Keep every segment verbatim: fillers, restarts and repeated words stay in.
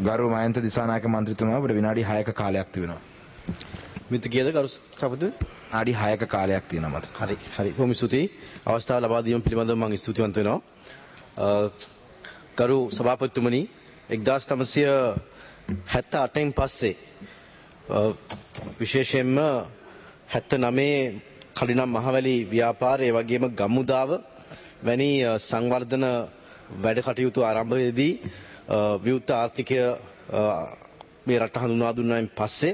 ගරු මයන්ත දිසානායක මන්ත්‍රීතුමා අපිට විනාඩි හයක කාලයක් තිබෙනවා. මිතු කීයද ගරු සභාපති? විනාඩි හයක කාලයක් තියෙනවා මට. හරි හරි බොහොම ස්තුතියි. අවස්ථාව ලබා දීම පිළිබඳව මම ස්තුතිවන්ත වෙනවා. ගරු සභාපතිතුමනි එක්දාස් නවසිය හැත්තෑ අටෙන් පස්සේ විශේෂයෙන්ම හැත්තෑ නවයේ කඩිනම් මහවැලි ව්‍යාපාරය වගේම ගම්මුදාව වැනි සංවර්ධන වැඩ කටයුතු ආරම්භයේදී විවෘත ආර්ථිකය මේ රට හඳුන්වා දුන්නායින් පස්සේ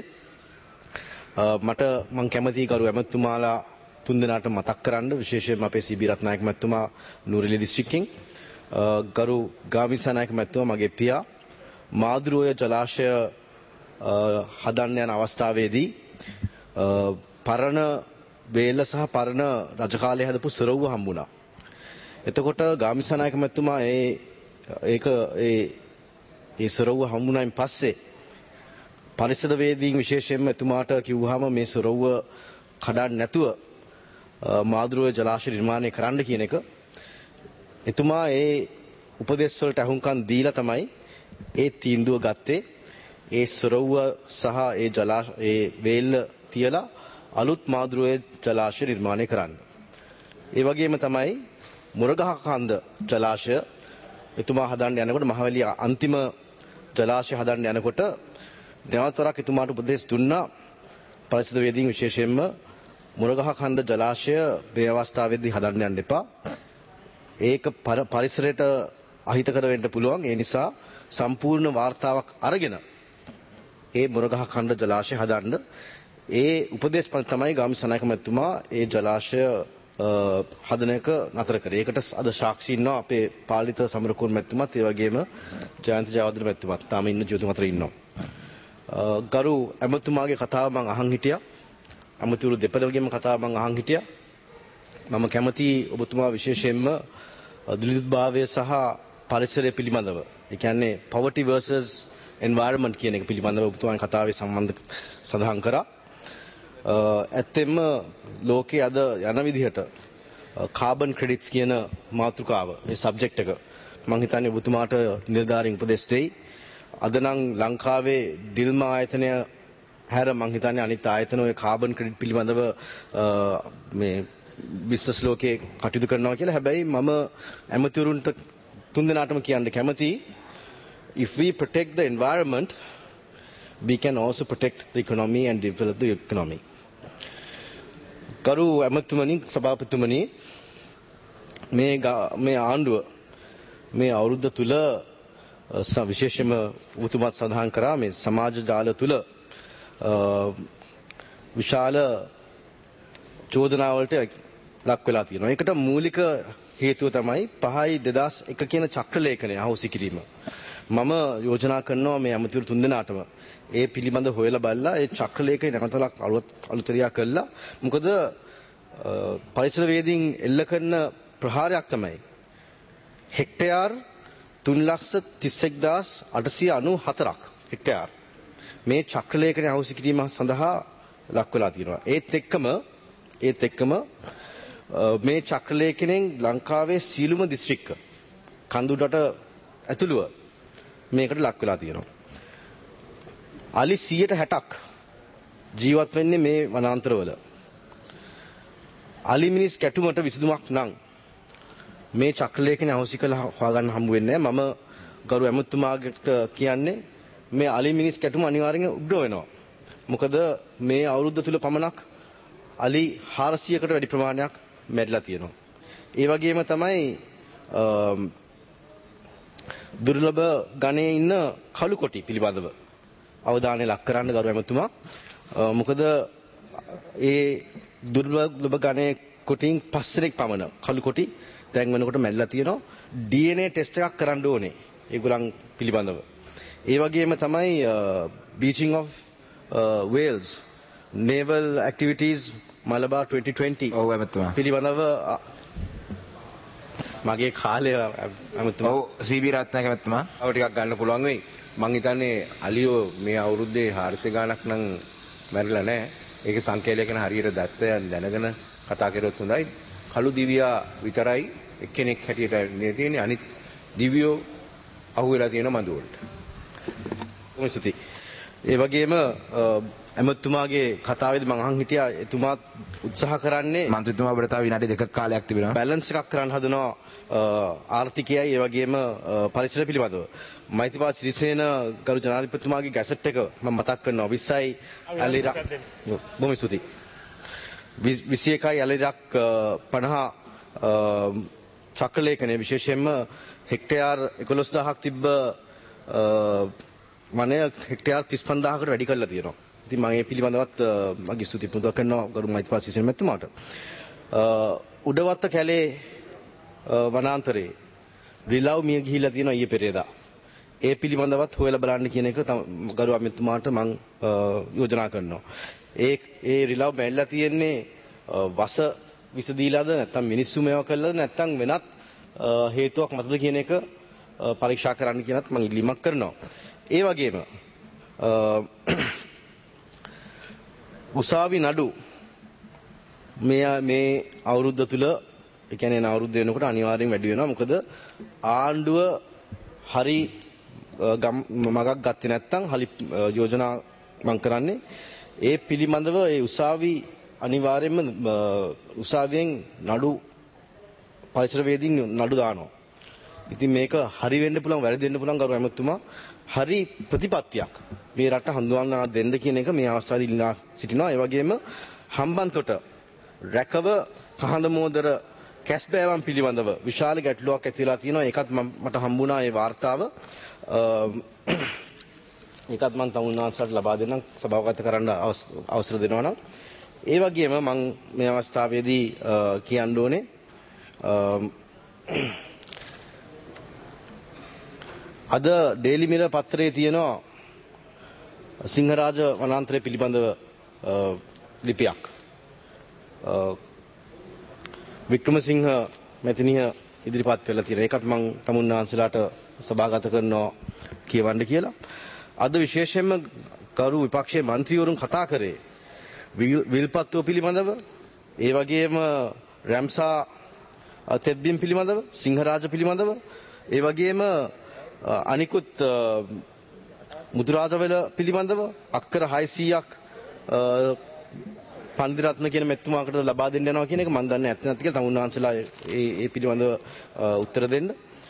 මට මම කැමතියි ගරු ඇමතුමාලා තුන්දෙනාට මතක් කරන්න විශේෂයෙන්ම අපේ සීබී රත්නායක මැතිතුමා නූරිලි දිස්ත්‍රික්කෙන් ගරු ගාමිසානායක මැතිතුමා මගේ පියා මාදුරුවේ ජලාශය හදන්න යන අවස්ථාවේදී පරණ වේල සහ පරණ රජ කාලයේ හදපු සරවුව හම්බුණා. එතකොට ගාමිසානායක මැතිතුමා ඒ ඒක ඒ ඒ සරවුව හම්බුණායින් පස්සේ පරිසරවේදීන් විශේෂයෙන්ම එතුමාට කිව්වහම මේ සරවුව කඩන්න නැතුව මාදුරුවේ ජලාශය නිර්මාණය කරන්න කියන එක එතුමා ඒ උපදෙස් වලට අහුම්කම් දීලා තමයි ඒ තීන්දුව ගත්තේ. ඒ සරවුව සහ ඒ ජලාශය ඒ වේල්ල තියලා අලුත් මාදුරුවේ ජලාශය නිර්මාණය කරන්න. ඒ වගේම තමයි මුරගහ කන්ද ජලාශය එතුමා හදන්න යනකොට මහවැලිය අන්තිම ජලාශය හදන්න යනකොට නැවතරක් එතුමාට උපදෙස් දුන්නා පරිසරවේදීන් විශේෂයෙන්ම මුරගහ කන්ද ජලාශය මේ අවස්ථාවේදී හදන්න යන්න එපා. ඒක පරිසරයට අහිතකර වෙන්න පුළුවන්. ඒ නිසා සම්පූර්ණ වාර්තාවක් අරගෙන ඒ මුරගහ කන්ද ජලාශය හදන්න ඒ උපදේශ පන්ති තමයි ගාමිසානායක මැතිතුමා ඒ ජලාශය හදන එක නතර කරේ. ඒකට අද සාක්ෂි ඉන්නවා අපේ පාලිත සමරකෝන් මැතිතුමාත් ඒ වගේම ජයන්ත ජයවර්ධන මැතිතුමාත් තාම ඉන්න ජීවිතුම අතර ඉන්නවා. ගරු ඇමතුමාගේ කතාව මම අහන් හිටියා. ඇමතුරු දෙපළගෙම කතාව මම අහන් හිටියා. මම කැමති ඔබතුමා විශේෂයෙන්ම දුලිතභාවය සහ පරිසරය පිළිබඳව ඒ කියන්නේ poverty versus environment කියන එක පිළිබඳව ඔබතුමාගේ කතාවේ සම්බන්ධ සඳහන් කරා. ඇත්තෙන්ම ලෝකයේ අද යන විදිහට කාබන් ක්‍රෙඩිට්ස් කියන මාතෘකාව ඒ සබ්ජෙක්ට් එක මම හිතන්නේ ඔබතුමාට නිලධාරීන් උපදෙස් දෙයි. අද නම් ලංකාවේ ඩිල්මා ආයතනය හැර මම හිතන්නේ අනිත් ආයතන ඔය කාබන් ක්‍රෙඩිට් පිළිබඳව මේ බිස්නස් ලෝකයේ කටයුතු කරනවා කියලා. හැබැයි මම ඇමතිවරුන්ට තුන්දෙනාටම කියන්න කැමතියි if we protect the environment we can also protect the economy and develop the economy. කරු ඇමතුමනි සභාපතිතුමනි මේ මේ ආණ්ඩුව මේ අවුරුද්ද තුල විශේෂයෙන්ම උතුමත් සඳහන් කරා මේ සමාජ ජාල තුල විශාල චෝදනාවලට ලක් වෙලා තියෙනවා. ඒකට මූලික හේතුව තමයි පහයි දෙදාස් එක කියන චක්‍ර ලේඛනය අහෝසි කිරීම. මම යෝජනා කරනවා මේ අමතිවරු තුන්දෙනාටම ඒ පිළිබඳ හොයලා බලලා ඒ චක්‍ර ලේඛනය නැවතලක් අලුතරියා කළා. මොකද පරිසරවේදීන් එල්ල කරන ප්‍රහාරයක් තමයි හෙක්ටයාර් තුන් ලක්ෂ තිස් එක්දාස් අටසිය අනූ හතරක් හෙක්ටයාර් මේ චක්‍ර ලේඛනය අහෝසි කිරීම සඳහා ලක් වෙලා තියෙනවා. ඒත් එක්කම ඒත් එක්කම මේ චක්‍ර ලේඛනයෙන් ලංකාවේ සීලුම දිස්ත්‍රික්ක කඳුරට ඇතුළුව මේකට ලක් වෙලා තියෙනවා. අලි සියයට හැටක් ජීවත් වෙන්නේ මේ වනාන්තරවල. අලි මිනිස් කැටුමට විසඳුමක් නම් මේ චක්‍ර ලේඛනය අහෝසි කළා හොයාගන්න හම්බ වෙන්නේ නැහැ. මම ගරු ඇමතුමාට කියන්නේ මේ අලි මිනිස් කැටුම අනිවාර්යෙන් උග්‍ර වෙනවා. මොකද මේ අවුරුද්ද තුල පමණක් අලි හාරසියයකට වැඩි ප්‍රමාණයක් මැරිලා තියෙනවා. ඒ වගේම තමයි දුර්ලභ ගණයේ ඉන්න කළු කොටි පිළිබඳව අවධානය ලක් කරන්න ගරු ඇමතුමා. මොකද ඒ දුර්ලභ ගණයේ කොටින් පස් දෙනෙක් පමණ කළු කොටි දැන් වෙනකොට මැරිලා තියෙනවා. ඩී එන් ඒ ටෙස්ට් එකක් කරන්න ඕනේ ඒගොල්ලන් පිළිබඳව. ඒ වගේම තමයි beaching of whales naval activities Malabar twenty twenty ඔව් ඇමතුමා පිළිබඳව මගේ කාලය ඇමතුමා ඔව් සීබී රත්නායක ඇමතුමා අව ටිකක් ගන්න පුළුවන් වෙයි. මං හිතන්නේ අලියෝ මේ අවුරුද්දේ හාරසිය ගාණක් නම් මැරිලා නැහැ. ඒකේ සංකේතය ගැන හරියට දැත්ත දැනගෙන කතා කරොත් හොඳයි. කළු දිවියා විතරයි එක්කෙනෙක් හැටියට නේ තියෙන්නේ. අනිත් දිවියෝ අහුවෙලා තියෙන මඳු වලට. ස්තුතියි. ඒ වගේම ඇමතුමාගේ කතාවේදී මම අහන් හිටියා එතුමාත් උත්සාහ කරන්නේ මන්ත්‍රීතුමා ඔබට තව විනාඩි දෙකක කාලයක් තිබෙනවා. බැලන්ස් එකක් කරන්න හදනවා ආර්ථිකයයි ඒ වගේම පරිසර පිළිබඳව. මෛත්‍රීපාල සිරිසේන ගරු ජනාධිපතිතුමාගේ ගැසට් එක මම මතක් කරනවා විස්සයි ඇලිරක් බොහොම ස්තුතියි. විසි එකයි ඇලිරක් පනහ චක්‍රලේඛනයේ විශේෂයෙන්ම හෙක්ටයාර් එකොළොස් දහසක් තිබ්බ වනය හෙක්ටයාර් තිස් පන්දාහකට වැඩි කරලා තියෙනවා. ඉතින් මම මේ පිළිබඳවත් මගේ ස්තුති පුදා කරනවා ගරු මෛත්‍රීපාල සිරිසේන මැතිතුමාට. උඩවත්ත කැලේ වනාන්තරේ රිලව් මිය ගිහිල්ලා තියෙනවා ඊයේ පෙරේදා. ඒ පිළිබඳවත් හොයලා බලන්න කියන එක ගරු අමිතුමාට මම යෝජනා කරනවා. ඒ ඒ රිලව් බැලලා තියෙන්නේ වස විස දීලාද නැත්නම් මිනිස්සු මේවා කළාද නැත්නම් වෙනත් හේතුවක් මතද කියන එක පරීක්ෂා කරන්න කියනත් මම ඉල්ලීමක් කරනවා. ඒ වගේම උසාවි නඩු මේ මේ අවුරුද්ද තුල ඒ කියන්නේ අවුරුද්ද වෙනකොට අනිවාර්යෙන් වැඩි වෙනවා. මොකද ආණ්ඩුව හරි මගක් ගත්තේ නැත්නම් හරි යෝජනා මම කරන්නේ ඒ පිළිබඳව ඒ උසාවි අනිවාර්යයෙන්ම උසාවියෙන් නඩු පරිසරවේදීන් නඩු දානවා. ඉතින් මේක හරි වෙන්න පුළුවන් වැරදි වෙන්න පුළුවන් ගරු ඇමතුමා හරි ප්‍රතිපත්තියක් මේ රට හඳුන්වා දෙන්න කියන එක මේ අවස්ථාවේදී ඉල්ලා සිටිනවා. ඒ වගේම හම්බන්තොට රැකව කහඳ මෝදර කැස්බෑවන් පිළිබඳව විශාල ගැටලුවක් ඇති වෙලා තියෙනවා. ඒකත් මට හම්බුණා ඒ වාර්තාව. ඒකත් මම තමුන්නාන්සට ලබා දෙන්නම් සභාවගත කරන්න අවසර දෙනවා නම්. ඒ වගේම මම මේ අවස්ථාවේදී කියන්න ඕනේ අද ඩේලි මිරර් පත්‍රයේ තියෙනවා සිංහරාජ වනාන්තරය පිළිබඳව ලිපියක්. වික්‍රමසිංහ මැතිනිය ඉදිරිපත් කරලා තියෙනවා. ඒකත් මම තමුන්නාන්සලාට සභාගත කරනවා කියවන්න කියලා. අද විශේෂයෙන්ම කරු විපක්ෂයේ മന്ത്രിවරුන් කතා කරේ විල්පත්තුව පිළිබඳව, ඒ වගේම රැම්සා තෙත්බිම් පිළිබඳව, සිංහරාජ පිළිබඳව, ඒ වගේම අනිකුත් මුතුරාජවල පිළිබඳව අක්කර හයසීයක් පන්දිරත්න කියන මෙතුමාකට ලබා දෙන්න යනවා කියන එක මම දන්නේ නැත්නම් නැති කියලා තමුන්නාන්සලා ඒ ඒ පිළිබඳව උත්තර දෙන්න.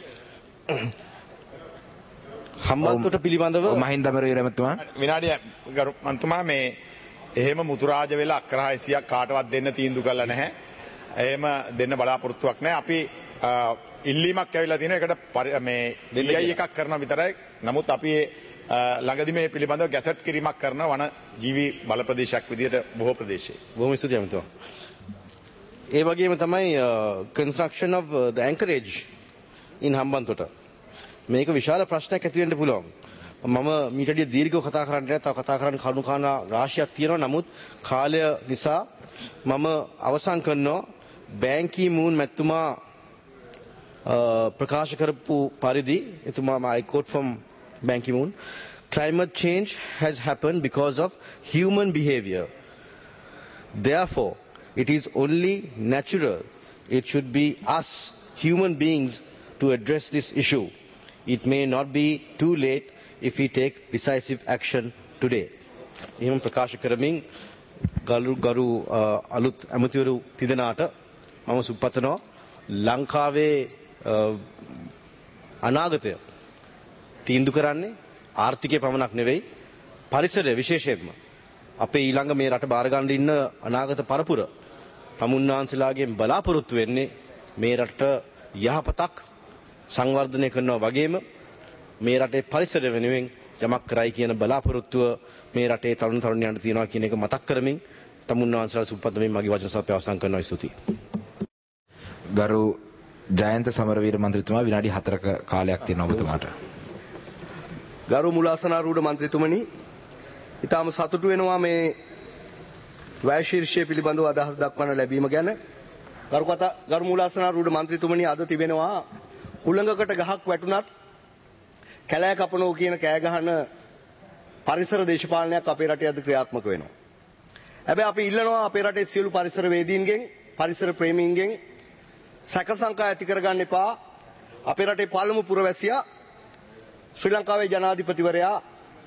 හම්බන්තොට පිළිබඳව මහින්ද අමරවීර මැතිතුමා විනාඩිය ගරු මන්තුමා මේ එහෙම මුතුරාජ වෙලා අක්කර හයසීයක් කාටවත් දෙන්න තීන්දුව කළා නැහැ. එහෙම දෙන්න බලාපොරොත්තුවක් නැහැ. අපි ඉල්ලීමක් ඇවිල්ලා තියෙනවා. ඒකට මේ ඩීઆઈ එකක් කරන විතරයි. නමුත් අපි ළඟදි මේ පිළිබඳව ගැසට් කිරීමක් කරන වන ජීවි බල ප්‍රදේශයක් විදියට බොහෝ ප්‍රදේශයේ. බොහොම ස්තුතියි අමතුමා. ඒ වගේම තමයි construction of the anchorage in Hambantota. මේක විශාල ප්‍රශ්නයක් ඇති වෙන්න පුළුවන්. මම මීටදී දීර්ඝව කතා කරන්න නැහැ. තව කතා කරන්න කරුණු කාරණා රාශියක් තියෙනවා. නමුත් කාලය නිසා මම අවසන් කරනවා. බෑන් කී මූන් මැතිතුමා ප්‍රකාශ කරපු පරිදි එතුමා I quote from Ban Ki-moon, climate change has happened because of human behavior. Therefore, it is only natural. It should be us, human beings, to address this issue. It may not be too late if we take decisive action today. එහෙම ප්‍රකාශ කරමින් ගරු ගරු අලුත් අමතිවරු තිදෙනාට මම සුපතනවා ලංකාවේ අනාගතය තීන්දුව කරන්නේ ආර්ථිකය පමණක් නෙවෙයි පරිසරය විශේෂයෙන්ම අපේ ඊළඟ මේ රට බාර ගන්න ඉන්න අනාගත පරපුර තමුන්නාන්සලාගෙන් බලාපොරොත්තු වෙන්නේ මේ රට යහපතක් සංවර්ධනය කරනවා වගේම මේ රටේ පරිසරය වෙනුවෙන් යමක් කරයි කියන බලාපොරොත්තුව මේ රටේ තරුණ තරුණියන්ට තියෙනවා කියන එක මතක් කරමින් තමුන්නාන්සලා සුපපත්මින් මගේ වචන සපය අවසන් කරනවා. ස්තුතියි. ගරු ජයන්ත සමරවීර මන්ත්‍රීතුමා විනාඩි හතරක කාලයක් තියෙනවා ඔබතුමාට. ගරු මුලාසනාරූඪ මන්ත්‍රීතුමනි, ඊටම සතුටු වෙනවා මේ වැය ශීර්ෂය පිළිබඳව අදහස් දක්වන්න ලැබීම ගැන. ගරු කතා ගරු මුලාසනාරූඪ මන්ත්‍රීතුමනි, අද තිබෙනවා හුළඟකට ගහක් වැටුණත් කැලෑ කපනෝ කියන කෑ ගහන පරිසර දේශපාලනයක් අපේ රටේ අද ක්‍රියාත්මක වෙනවා. හැබැයි අපි ඉල්ලනවා අපේ රටේ සියලු පරිසර වේදීන්ගෙන්, පරිසර ප්‍රේමීන්ගෙන් සැක සංකා ඇති කරගන්න එපා. අපේ රටේ පළමු පුරවැසියා ශ්‍රී ලංකාවේ ජනාධිපතිවරයා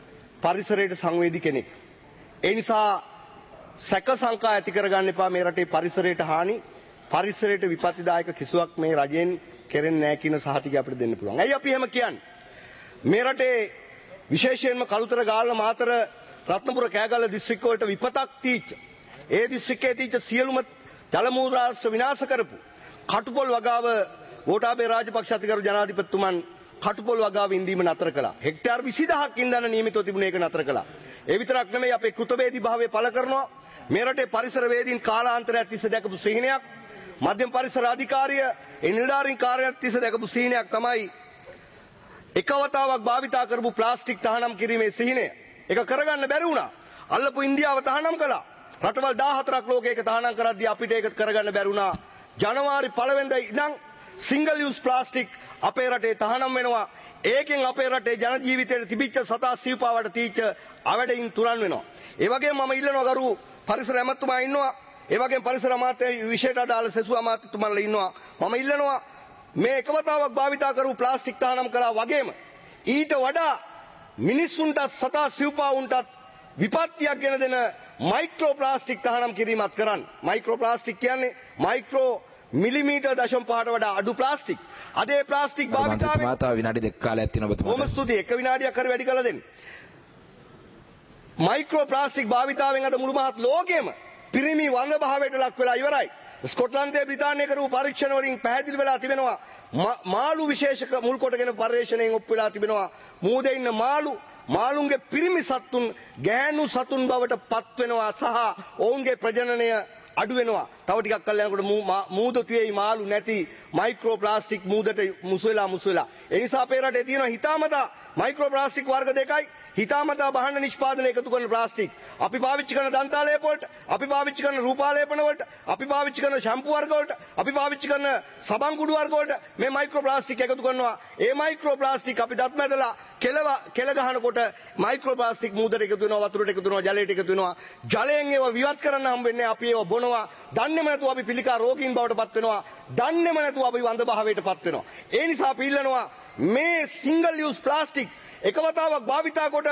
පරිසරයට සංවේදී කෙනෙක්. ඒ නිසා සැක සංකා ඇති කරගන්න එපා මේ රටේ පරිසරයට හානි පරිසරයට විපත්තිදායක කිසිවක් මේ රජයෙන් කෙරෙන්නේ නැහැ කියන සහතිකය අපිට දෙන්න පුළුවන්. ඇයි අපි එහෙම කියන්නේ? මේ රටේ විශේෂයෙන්ම කළුතර ගාල්ල මාතර රත්නපුර කෑගල්ල දිස්ත්‍රික්ක වලට විපතක් තීච්ච ඒ දිස්ත්‍රික්කයේ තීච්ච සියලුම ජල මූලාශ්‍ර විනාශ කරපු කටුපොල් වගාව ගෝඨාභය රාජපක්ෂ අතිගරු ජනාධිපතිතුමන් කටුපොල් වගාව ඉඳීම නතර කළා. හෙක්ටාර් විසිදහක් ඉඳන් නියමිතව තිබුණ ඒක නතර කළා. ඒ විතරක් නෙමෙයි අපේ කෘතවේදී භාවය පළ කරනවා. මේ රටේ පරිසර වේදීන් කාලාන්තරයක් තිස්සේ දැකපු සිහිනයක් මධ්‍යම පරිසර අධිකාරිය ඒ නිලධාරීන් කාර්යාලයක් තිස්සේ දැකපු සිහිනයක් තමයි එකවතාවක් භාවිතා කරපු ප්ලාස්ටික් තහනම් කිරීමේ සිහිනය. ඒක කරගන්න බැරි වුණා. අල්ලපු ඉන්දියාව තහනම් කළා. රටවල් දාහතරක් ලෝකයක තහනම් කරද්දී අපිට ඒක කරගන්න බැරි වුණා. ජනවාරි පළවෙනිදා ඉඳන් සිංගල් යූස් ප්ලාස්ටික් අපේ රටේ තහනම් වෙනවා. ඒකෙන් අපේ රටේ ජන ජීවිතයට තිබිච්ච සතා සිව්පාවට තීච්ච අවැඩින් තුරන් වෙනවා. ඒ වගේම මම ඉල්ලනවා ගරු පරිසර ඇමතුමා ඉන්නවා. ඒ වගේම පරිසර අමාත්‍ය විශේෂ අදාළ සෙසු අමාත්‍යතුමන්ලා ඉන්නවා. මම ඉල්ලනවා මේ එකවතාවක් භාවිතා කරපු ප්ලාස්ටික් තහනම් කළා වගේම ඊට වඩා මිනිස්සුන්ට සතා සිව්පාවුන්ට විපත්තියක් ගෙන දෙන මයික්‍රෝ ප්ලාස්ටික් තහනම් කිරීමත් කරන්න. මයික්‍රෝ ප්ලාස්ටික් කියන්නේ මයික්‍රෝ මිලිමීටර් දශම පහට වඩා අඩු ප්ලාස්ටික්. අද ඒ ප්ලාස්ටික් භාවිතාවේ මාතා විනාඩි දෙක කාලයක් තියෙනවා ඔබතුමාට. බොහොම ස්තුතියි. එක විනාඩියක් හරි වැඩි කරලා දෙන්න. මයික්‍රෝ ප්ලාස්ටික් භාවිතාවෙන් අද මුළු මහත් ලෝකෙම පිරිමි වඳ භාවයට ලක් වෙලා ඉවරයි. ස්කොට්ලන්තයේ බ්‍රිතාන්‍යයේ කරපු පරීක්ෂණ වලින් පැහැදිලි වෙලා තිබෙනවා මාළු විශේෂක මුල් කොටගෙන පරිශ්‍රණයෙන් ඔප්පු වෙලා තිබෙනවා මූදේ ඉන්න මාළු මාළුන්ගේ පිරිමි සතුන් ගැහැණු සතුන් බවට පත් වෙනවා සහ ඔවුන්ගේ ප්‍රජනනය අඩු වෙනවා. තව ටිකක් කල් යනකොට මූදතුයේ මාළු නැති මයික්‍රෝ ප්ලාස්ටික් මූදට මුසු වෙලා මුසු වෙලා. ඒ නිසා අපේ රටේ තියෙන හිතාමතා මයික්‍රෝ ප්ලාස්ටික් වර්ග දෙකයි හිතාමතා භාණ්ඩ නිෂ්පාදනය එකතු කරන ප්ලාස්ටික්. අපි පාවිච්චි කරන දන්තාලේප වලට, අපි පාවිච්චි කරන රූපාලේපන වලට, අපි පාවිච්චි කරන ෂැම්පු වර්ග වලට, අපි පාවිච්චි කරන සබන් කුඩු වර්ග වලට මේ මයික්‍රෝ ප්ලාස්ටික් එකතු කරනවා. ඒ මයික්‍රෝ ප්ලාස්ටික් අපි දත් මැදලා කෙලව කෙල ගහනකොට මයික්‍රෝ ප්ලාස්ටික් මූදට එකතු වෙනවා, වතුරට එකතු වෙනවා, ජලයට එකතු වෙනවා. ජලයෙන් ඒව විවත් කරන්න හම්බ වෙන්නේ අපි ඒව බොනවා. දන්නේම නැතුව අපි පිළිකා රෝගීන් බවට පත් වෙනවා. දන්නේම නැතුව අපි වඳ භාවයට පත් වෙනවා. ඒ නිසා අපි ඉල්ලනවා මේ සිංගල් යූස් ප්ලාස්ටික් එකවතාවක් භාවිතා කොට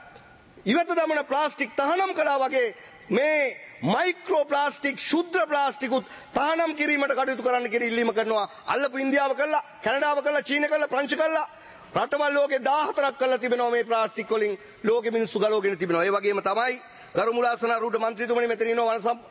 ඉවත දමන ප්ලාස්ටික් තහනම් කළා වගේ මේ මයික්‍රෝ ප්ලාස්ටික් ශුද්ධ ප්ලාස්ටිකුත් තහනම් කිරීමට කටයුතු කරන්න කියලා ඉල්ලීම කරනවා. අල්ලපු ඉන්දියාව කළා, කැනඩාව කළා, චීන කළා, ප්‍රංශ කළා. රටවල් ලෝකේ දාහතරක් කළා තිබෙනවා මේ ප්ලාස්ටික් වලින් ලෝකෙ මිනිස්සු ගලවගෙන තිබෙනවා. ඒ වගේම තමයි ගරු මුලාසන රූඩ මන්ත්‍රීතුමනි මෙතන ඉන්නවා වන සම්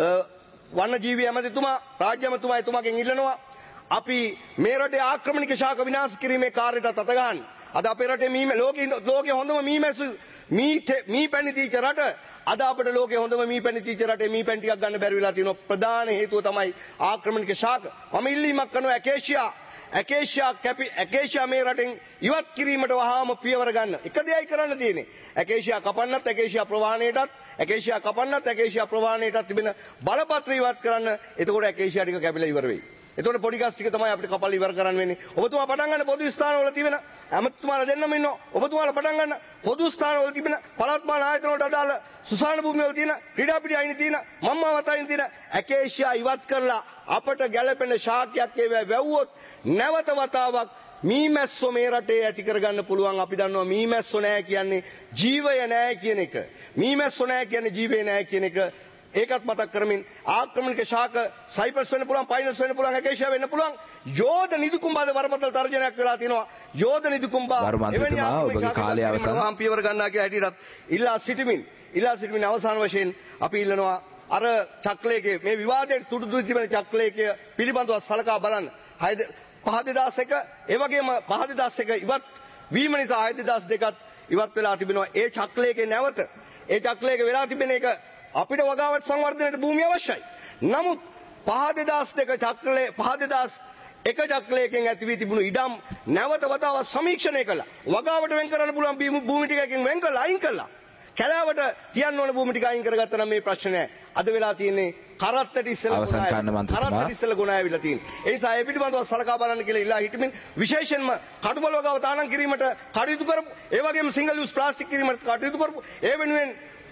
වන්නජීවී ඇමතිතුමා, රාජ්‍ය ඇමතුමා එතුමාගෙන් ඉල්ලනවා අපි මේ රටේ ආක්‍රමණික ශාක විනාශ කිරීමේ කාර්යයට අත ගන්න. අද අපේ රටේ මී ලෝකේ ලෝකේ හොඳම මීමැසු මී මී පැණි තීච්ච රට අද අපේ ලෝකේ හොඳම මී පැණි තීච්ච රටේ මී පැණි ටිකක් ගන්න බැරි වෙලා තියෙනවා. ප්‍රධාන හේතුව තමයි ආක්‍රමණික ශාක. මම ඉල්ලීමක් කරනවා ඇකේෂියා ඇකේෂියා කැපි ඇකේෂියා මේ රටෙන් ඉවත් කිරීමට වහාම පියවර ගන්න. එක දෙයයි කරන්න තියෙන්නේ. ඇකේෂියා කපන්නත්, ඇකේෂියා ප්‍රවාහණයටත්, ඇකේෂියා කපන්නත්, ඇකේෂියා ප්‍රවාහණයටත් තිබෙන බලපත්‍ර ඉවත් කරන්න. එතකොට ඇකේෂියා ටික කැපිලා ඉවර වෙයි. එතකොට පොඩි ගස් ටික තමයි අපිට කපලා ඉවර කරන්න වෙන්නේ. ඔබතුමා පටන් ගන්න පොදු ස්ථානවල තිබෙන ඇමතුමාලා දෙන්නම ඉන්නවා. ඔබතුමාලා පටන් ගන්න පොදු ස්ථානවල තිබෙන පළාත් මාන ආයතන වලට අදාළ සුසාන භූමිය වල තියෙන ක්‍රීඩා පිටි අයිනේ තියෙන මම්මාවත් අයිනේ තියෙන ඇකේෂියා ඉවත් කරලා අපට ගැළපෙන ශාකයක් ඒවා වැව්වොත් නැවත වතාවක් මීමැස්සෝ මේ රටේ ඇති කරගන්න පුළුවන්. අපි දන්නවා මීමැස්සෝ නැහැ කියන්නේ ජීවය නැහැ කියන එක. මීමැස්සෝ නැහැ කියන්නේ ජීවය නැහැ කියන එක. ඒකත් මතක් කරමින් ආක්‍රමණික ශාක සයිප්‍රස් වෙන්න පුළුවන්, පයිනස් වෙන්න පුළුවන්, ඇකේෂියා වෙන්න පුළුවන්. යෝධ නිදුකුම්බාද වරපතල තර්ජනයක් වෙලා තිනවා. යෝධ නිදුකුම්බා එවැනි ඔබගේ කාලය අවසන් වහාම පියවර ගන්නා කියලා හැටියටත් ඉල්ලා සිටිමින් ඉල්ලා සිටිමින් අවසාන වශයෙන් අපි ඉල්ලනවා අර චක්‍රලේකේ මේ විවාදයට තුඩු දුයි තිබෙන චක්‍රලේකය පිළිබඳව සලකා බලන්න. පහ දෙදාස් එක ඒ වගේම පහ දෙදාස් එක ඉවත් වීම නිසා හය දෙදාස් දෙකත් ඉවත් වෙලා තිබෙනවා. ඒ චක්‍රලේකේ නැවත ඒ චක්‍රලේකේ වෙලා තිබෙන එක අපිට වගාවට සංවර්ධනයට භූමිය අවශ්‍යයි. නමුත් පහ දෙදාස් දෙක චක්‍රලේ පහ දෙදාස් එක චක්‍රලයකින් ඇති වී තිබුණු ඉඩම් නැවත වතාවක් සමීක්ෂණය කළා. වගාවට වෙන් කරන්න පුළුවන් භූමි ටිකකින් වෙන් කළා අයින් කළා. කැලෑවට තියන්න ඕන භූමි ටික අයින් කරගත්තා නම් මේ ප්‍රශ්නේ නැහැ. අද වෙලා තියෙන්නේ කරත්තට ඉස්සෙල්ලා අවසන් කරන්න මන්ත්‍රීතුමා. කරත්තට ඉස්සෙල්ලා ගුණ ආවිලා තියෙන්නේ. ඒ නිසා ඒ පිටිබඳව සලකා බලන්න කියලා ඉල්ලා හිටමින් විශේෂයෙන්ම කටුපොළ වගාව තානම් කිරීමට කටයුතු කරපු, ඒ වගේම සිංගල් යූස් ප්ලාස්ටික් කිරීමට කටයුතු කරපු, ඒ වෙනුවෙන්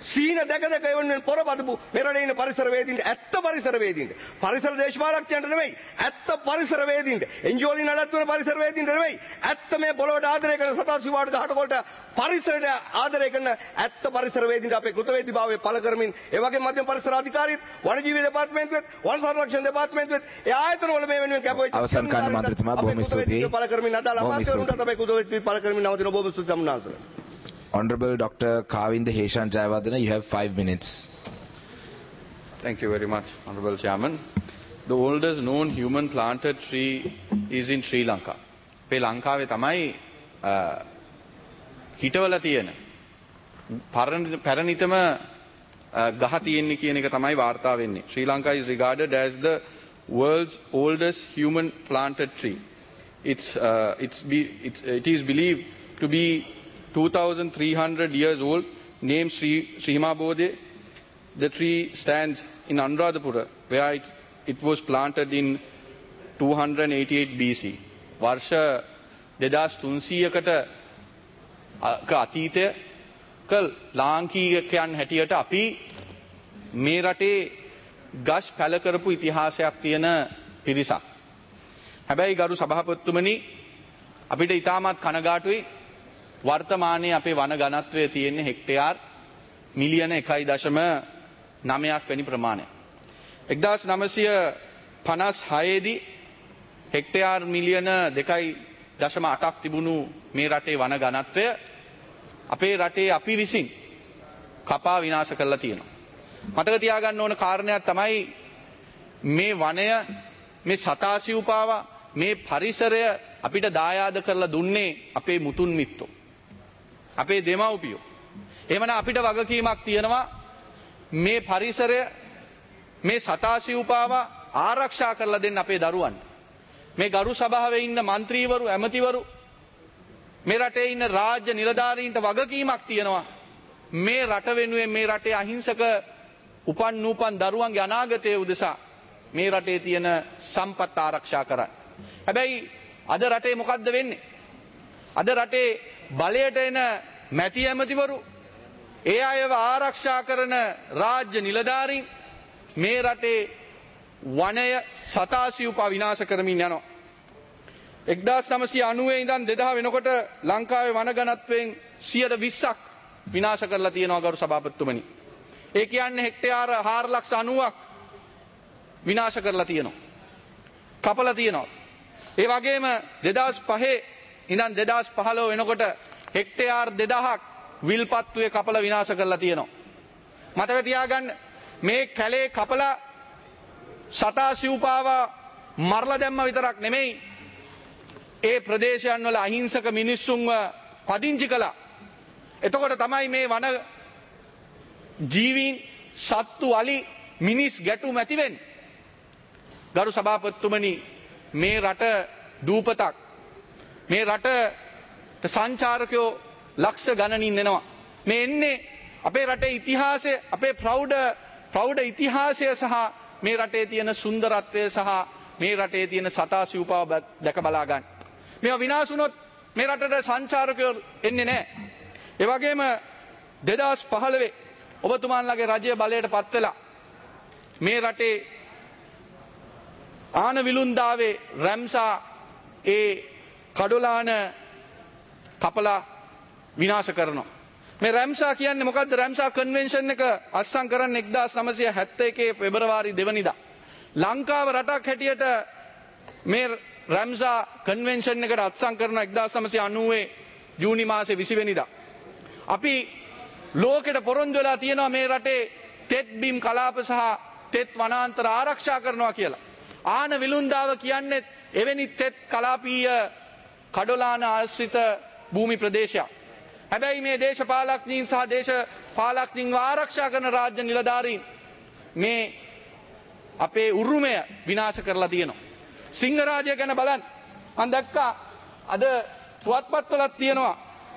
සීන දැක දැක එවන්නේ පොරබදපු මෙරටේ ඉන්න පරිසරවේදීන්ට ඇත්ත පරිසරවේදීන්ට පරිසර දේශපාලකයන්ට නෙමෙයි ඇත්ත පරිසරවේදීන්ට එන්ජෝලි නඩත්තුන පරිසරවේදීන්ට නෙමෙයි ඇත්ත මේ පොළොවට ආදරය කරන සතාසිව වාඩ ගහටකොල්ට පරිසරයට ආදරය කරන ඇත්ත පරිසරවේදීන්ට අපේ කෘතවේදීභාවය පළ කරමින් ඒ වගේම මධ්‍යම පරිසර අධිකාරියත් වනජීවි දෙපාර්තමේන්තුවත් වන සංරක්ෂණ දෙපාර්තමේන්තුවත් ඒ ආයතන වල මේ වෙනුවෙන් කැපවෙච්ච අවසන් කාණ්ඩ මන්ත්‍රීතුමා බොහොම ස්තුතියි පළ කරමින් අදාළ අමාත්‍යවරුන්ට අපේ කෘතවේදීභාවය පළ කරමින් නවතින බොහොම ස්තුතියි අමුනාසල Honorable Doctor Kavinda Heshan Jayawardena, you have five minutes. Thank you very much, Honorable Chairman. The oldest known human planted tree is in Sri Lanka. Pe Lankawe tamai hitawala tiyena paranitama gaha tiyenne කියන එක තමයි වාර්තා වෙන්නේ. Sri Lanka is regarded as the world's oldest human planted tree. It's uh, it's be, it's it is believed to be two thousand three hundred years old, named Sri Srima Bodhe. The tree stands in Anuradhapura, where it, it was planted in two eighty-eight B C. Varsha දෙදාස් තුන්සීයකට අතීතයක ලාංකීයකයන් හැටියට අපි මේ රටේ ගස් පැල කරපු ඉතිහාසයක් තියෙන පිරිසක්. හැබැයි ගරු සභාපතිතුමනි අපිට ඉතාමත් කනගාටුයි වර්තමානයේ අපේ වන ඝනත්වය තියෙන්නේ හෙක්ටයාර් මිලියන එකයි දශම නවයක් වැනි ප්‍රමාණයක්. එක්දාස් නවසිය පනස් හය දී හෙක්ටයාර් මිලියන දෙකයි දශම අටක් තිබුණු මේ රටේ වන ඝනත්වය අපේ රටේ අපි විසින් කපා විනාශ කරලා තියෙනවා. මතක තියාගන්න ඕන කාරණයක් තමයි මේ වනය මේ සතා සිව්පාවා මේ පරිසරය අපිට දායාද කරලා දුන්නේ අපේ මුතුන් මිත්තෝ. අපේ දෙමව්පියෝ. එහෙමනම් අපිට වගකීමක් තියෙනවා මේ පරිසරය මේ සතා සිව්පාවා ආරක්ෂා කරලා දෙන්න අපේ දරුවන්ට. මේ ගරු සභාවේ ඉන්න മന്ത്രിවරු ඇමතිවරු මේ රටේ ඉන්න රාජ්‍ය නිලධාරීන්ට වගකීමක් තියෙනවා මේ රට වෙනුවෙන් මේ රටේ අහිංසක උපන් නූපන් දරුවන්ගේ අනාගතය උදෙසා මේ රටේ තියෙන සම්පත් ආරක්ෂා කරන්න. හැබැයි අද රටේ මොකද්ද වෙන්නේ? අද රටේ බලයට එන මැති ඇමතිවරු ඒ අයව ආරක්ෂා කරන රාජ්‍ය නිලධාරීන් මේ රටේ වනය සතා සිව්පා විනාශ කරමින් යනවා. එක්දාස් නවසිය අනූවේ ඉඳන් දෙදහ වෙනකොට ලංකාවේ වන ඝනත්වයෙන් සියයට විස්සක් විනාශ කරලා තියෙනවා ගරු සභාපතිතුමනි. ඒ කියන්නේ හෙක්ටයාර හාර ලක්ෂ අනූවක් විනාශ කරලා තියෙනවා. කපලා තියෙනවා. ඒ වගේම දෙදහස් පහේ ඉඳන් දෙදහස් පහළොව වෙනකොට හෙක්ටයාර් දෙදහක් විල්පත්තුවේ කපලා විනාශ කරලා තියෙනවා. මතක තියාගන්න මේ කැලේ කපලා සතා සිව්පාවා මරලා දැම්ම විතරක් නෙමෙයි ඒ ප්‍රදේශයන් වල අහිංසක මිනිස්සුන්ව පදිංචි කළා. එතකොට තමයි මේ වන ජීවීන් සත්තු අලි මිනිස් ගැටුම් ඇති වෙන්නේ. ගරු සභාපතිතුමනි මේ රට දූපතක් මේ රට සංචාරකයෝ ලක්ෂ ගණනින් එනවා. මේ එන්නේ අපේ රටේ ඉතිහාසය අපේ ප්‍රෞಢ ප්‍රෞಢ ඉතිහාසය සහ මේ රටේ තියෙන සුන්දරත්වය සහ මේ රටේ තියෙන සතා සිව්පාව දැක බලා ගන්න. මේවා විනාශ වුණොත් මේ රටට සංචාරකයෝ එන්නේ නැහැ. ඒ වගේම දෙදහස් පහළොව ඔබතුමාලගේ රජය බලයට පත් වෙලා මේ රටේ ආන විලුන්දාවේ රැම්සා ඒ කඩොලාන කපලා විනාශ කරනවා. මේ රැම්සා කියන්නේ මොකද්ද? රැම්සා කන්වෙන්ෂන් එක අත්සන් කරන්න එක්දාස් නවසිය හැත්තෑ එකේ පෙබරවාරි දෙවනිදා. ලංකාව රටක් හැටියට මේ රැම්සා කන්වෙන්ෂන් එකට අත්සන් කරන එක්දාස් නවසිය අනූවේ ජූනි මාසේ විසි වෙනිදා. අපි ලෝකෙට පොරොන්දු වෙලා තියෙනවා මේ රටේ තෙත් බිම් කලාප සහ තෙත් වනාන්තර ආරක්ෂා කරනවා කියලා. ආන විලුන්දාව කියන්නේ එවැනි තෙත් කලාපීය කඩොලාන ආශ්‍රිත භූමි ප්‍රදේශයක්. හැබැයි මේ දේශපාලඥයින් සහ දේශපාලඥයින්ව ආරක්ෂා කරන රාජ්‍ය නිලධාරීන් මේ අපේ උරුමය විනාශ කරලා තියෙනවා. සිංහරාජය ගැන බලන්න. මම දැක්කා අද පුවත්පත්වලත් තියෙනවා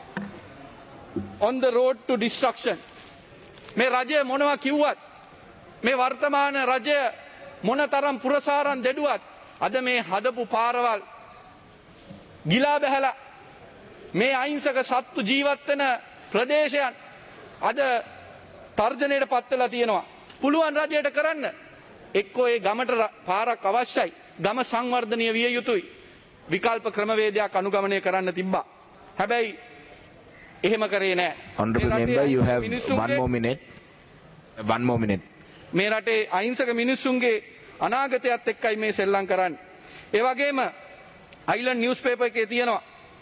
on the road to destruction. මේ රජය මොනවා කිව්වත් මේ වර්තමාන රජය මොනතරම් පුරසාරන් දෙඩුවත් අද මේ හදපු පාරවල් ගිලා බැහැලා මේ අහිංසක සත්තු ජීවත් වෙන ප්‍රදේශයන් අද තර්ජනයට පත් වෙලා තියෙනවා. පුළුවන් රජයට කරන්න. එක්කෝ ඒ ගමට පාරක් අවශ්‍යයි. ගම සංවර්ධනීය විය යුතුයි. විකල්ප ක්‍රමවේදයක් අනුගමනය කරන්න තිබ්බා. හැබැයි එහෙම කරේ නෑ. Honorable member, you have one more minute. One more minute. මේ රටේ අහිංසක මිනිස්සුන්ගේ අනාගතයත් එක්කයි මේ සෙල්ලම් කරන්නේ. ඒ වගේම Island newspaper එකේ තියෙනවා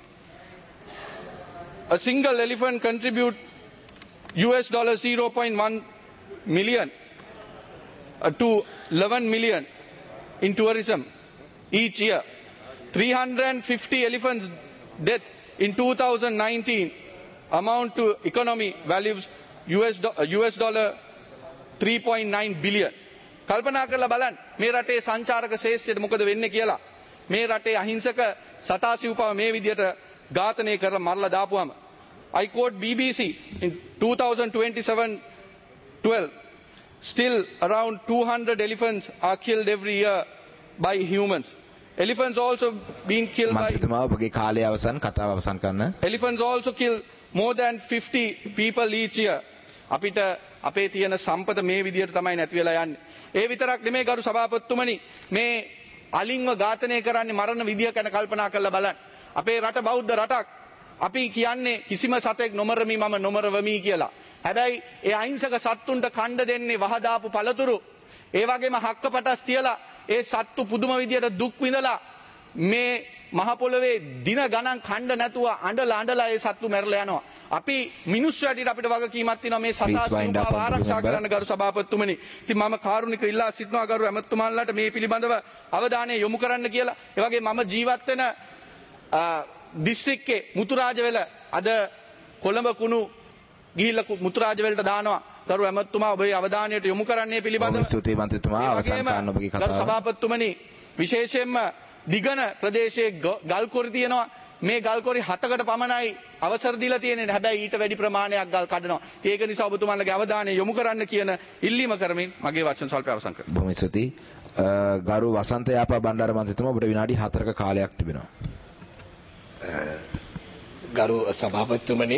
a single elephant contribute U S dollar zero point one million uh, to eleven million in tourism each year. three hundred fifty elephants death in two thousand nineteen amount to economy values U S do, uh, U S dollar three point nine billion. කල්පනා කරලා බලන්න මේ රටේ සංචාරක ශේෂ්ත්‍රයට මොකද වෙන්නේ කියලා. මේ රටේ අහිංසක සතා සිව්පව මේ විදියට ඝාතනය කරලා මරලා දාපුවම I quote B B C in two thousand twenty-seven twelve still around two hundred elephants are killed every year by humans. Elephants also being killed by මන්ත්‍රීතුමා ඔබගේ කාලය අවසන් කතාව අවසන් කරන්න. Elephants also kill more than fifty people each year. අපිට අපේ තියෙන සම්පත මේ විදියට තමයි නැති වෙලා යන්නේ. ඒ විතරක් නෙමෙයි ගරු සභාපතිතුමනි මේ අලින්ව ඝාතනය කරන්නේ මරණ විදිය ගැන කල්පනා කරලා බලන්න. අපේ රට බෞද්ධ රටක්. අපි කියන්නේ කිසිම සතෙක් නොමරමි මම නොමරවමි කියලා. හැබැයි ඒ අහිංසක සත්තුන්ට කණ්ඩ දෙන්නේ වහදාපු පළතුරු. ඒ වගේම හක්කපටස් තියලා ඒ සත්තු පුදුම විදියට දුක් විඳලා මේ මහ පොළවේ දින ගණන් කණ්ඩ නැතුව අඬලා අඬලා ඒ සත්තු මැරලා යනවා. අපි මිනිස්සු ඇටියට අපිට වගකීමක් තියෙනවා මේ සතා සිව්පව ආරක්ෂා කරන්න ගරු සභාපතිතුමනි. ඉතින් මම කාරුණිකව ඉල්ලා සිටිනවා ගරු ඇමතුමාලට මේ පිළිබඳව අවධානය යොමු කරන්න කියලා. ඒ වගේ මම ජීවත් වෙන දිස්ත්‍රික්කේ මුතුරාජවැල අද කොළඹ කුණු ගිහිල්ලා මුතුරාජවැලට දානවා. ගරු ඇමතුමා ඔබේ අවධානයට යොමු කරන්නේ පිළිබඳව. බොහොම ස්තුතියි මන්ත්‍රීතුමා අවසන් කරන්න ඔබගේ කතාව. ගරු සභාපතිතුමනි විශේෂයෙන්ම දිගන ප්‍රදේශයේ ගල් කොරි තියෙනවා. මේ ගල් කොරි හතකට පමණයි අවසර දීලා තියෙන්නේ. හැබැයි ඊට වැඩි ප්‍රමාණයක් ගල් කඩනවා. ඒක නිසා ඔබතුමාලගේ අවධානය යොමු කරන්න කියන ඉල්ලීම කරමින් මගේ වචන සල්පය අවසන් කරනවා. බොහොම ස්තුතියි. ගරු වසන්ත යාපා බණ්ඩාර මන්ත්‍රීතුමා ඔබට විනාඩි හතරක කාලයක් තිබෙනවා. ගරු සභාපතිතුමනි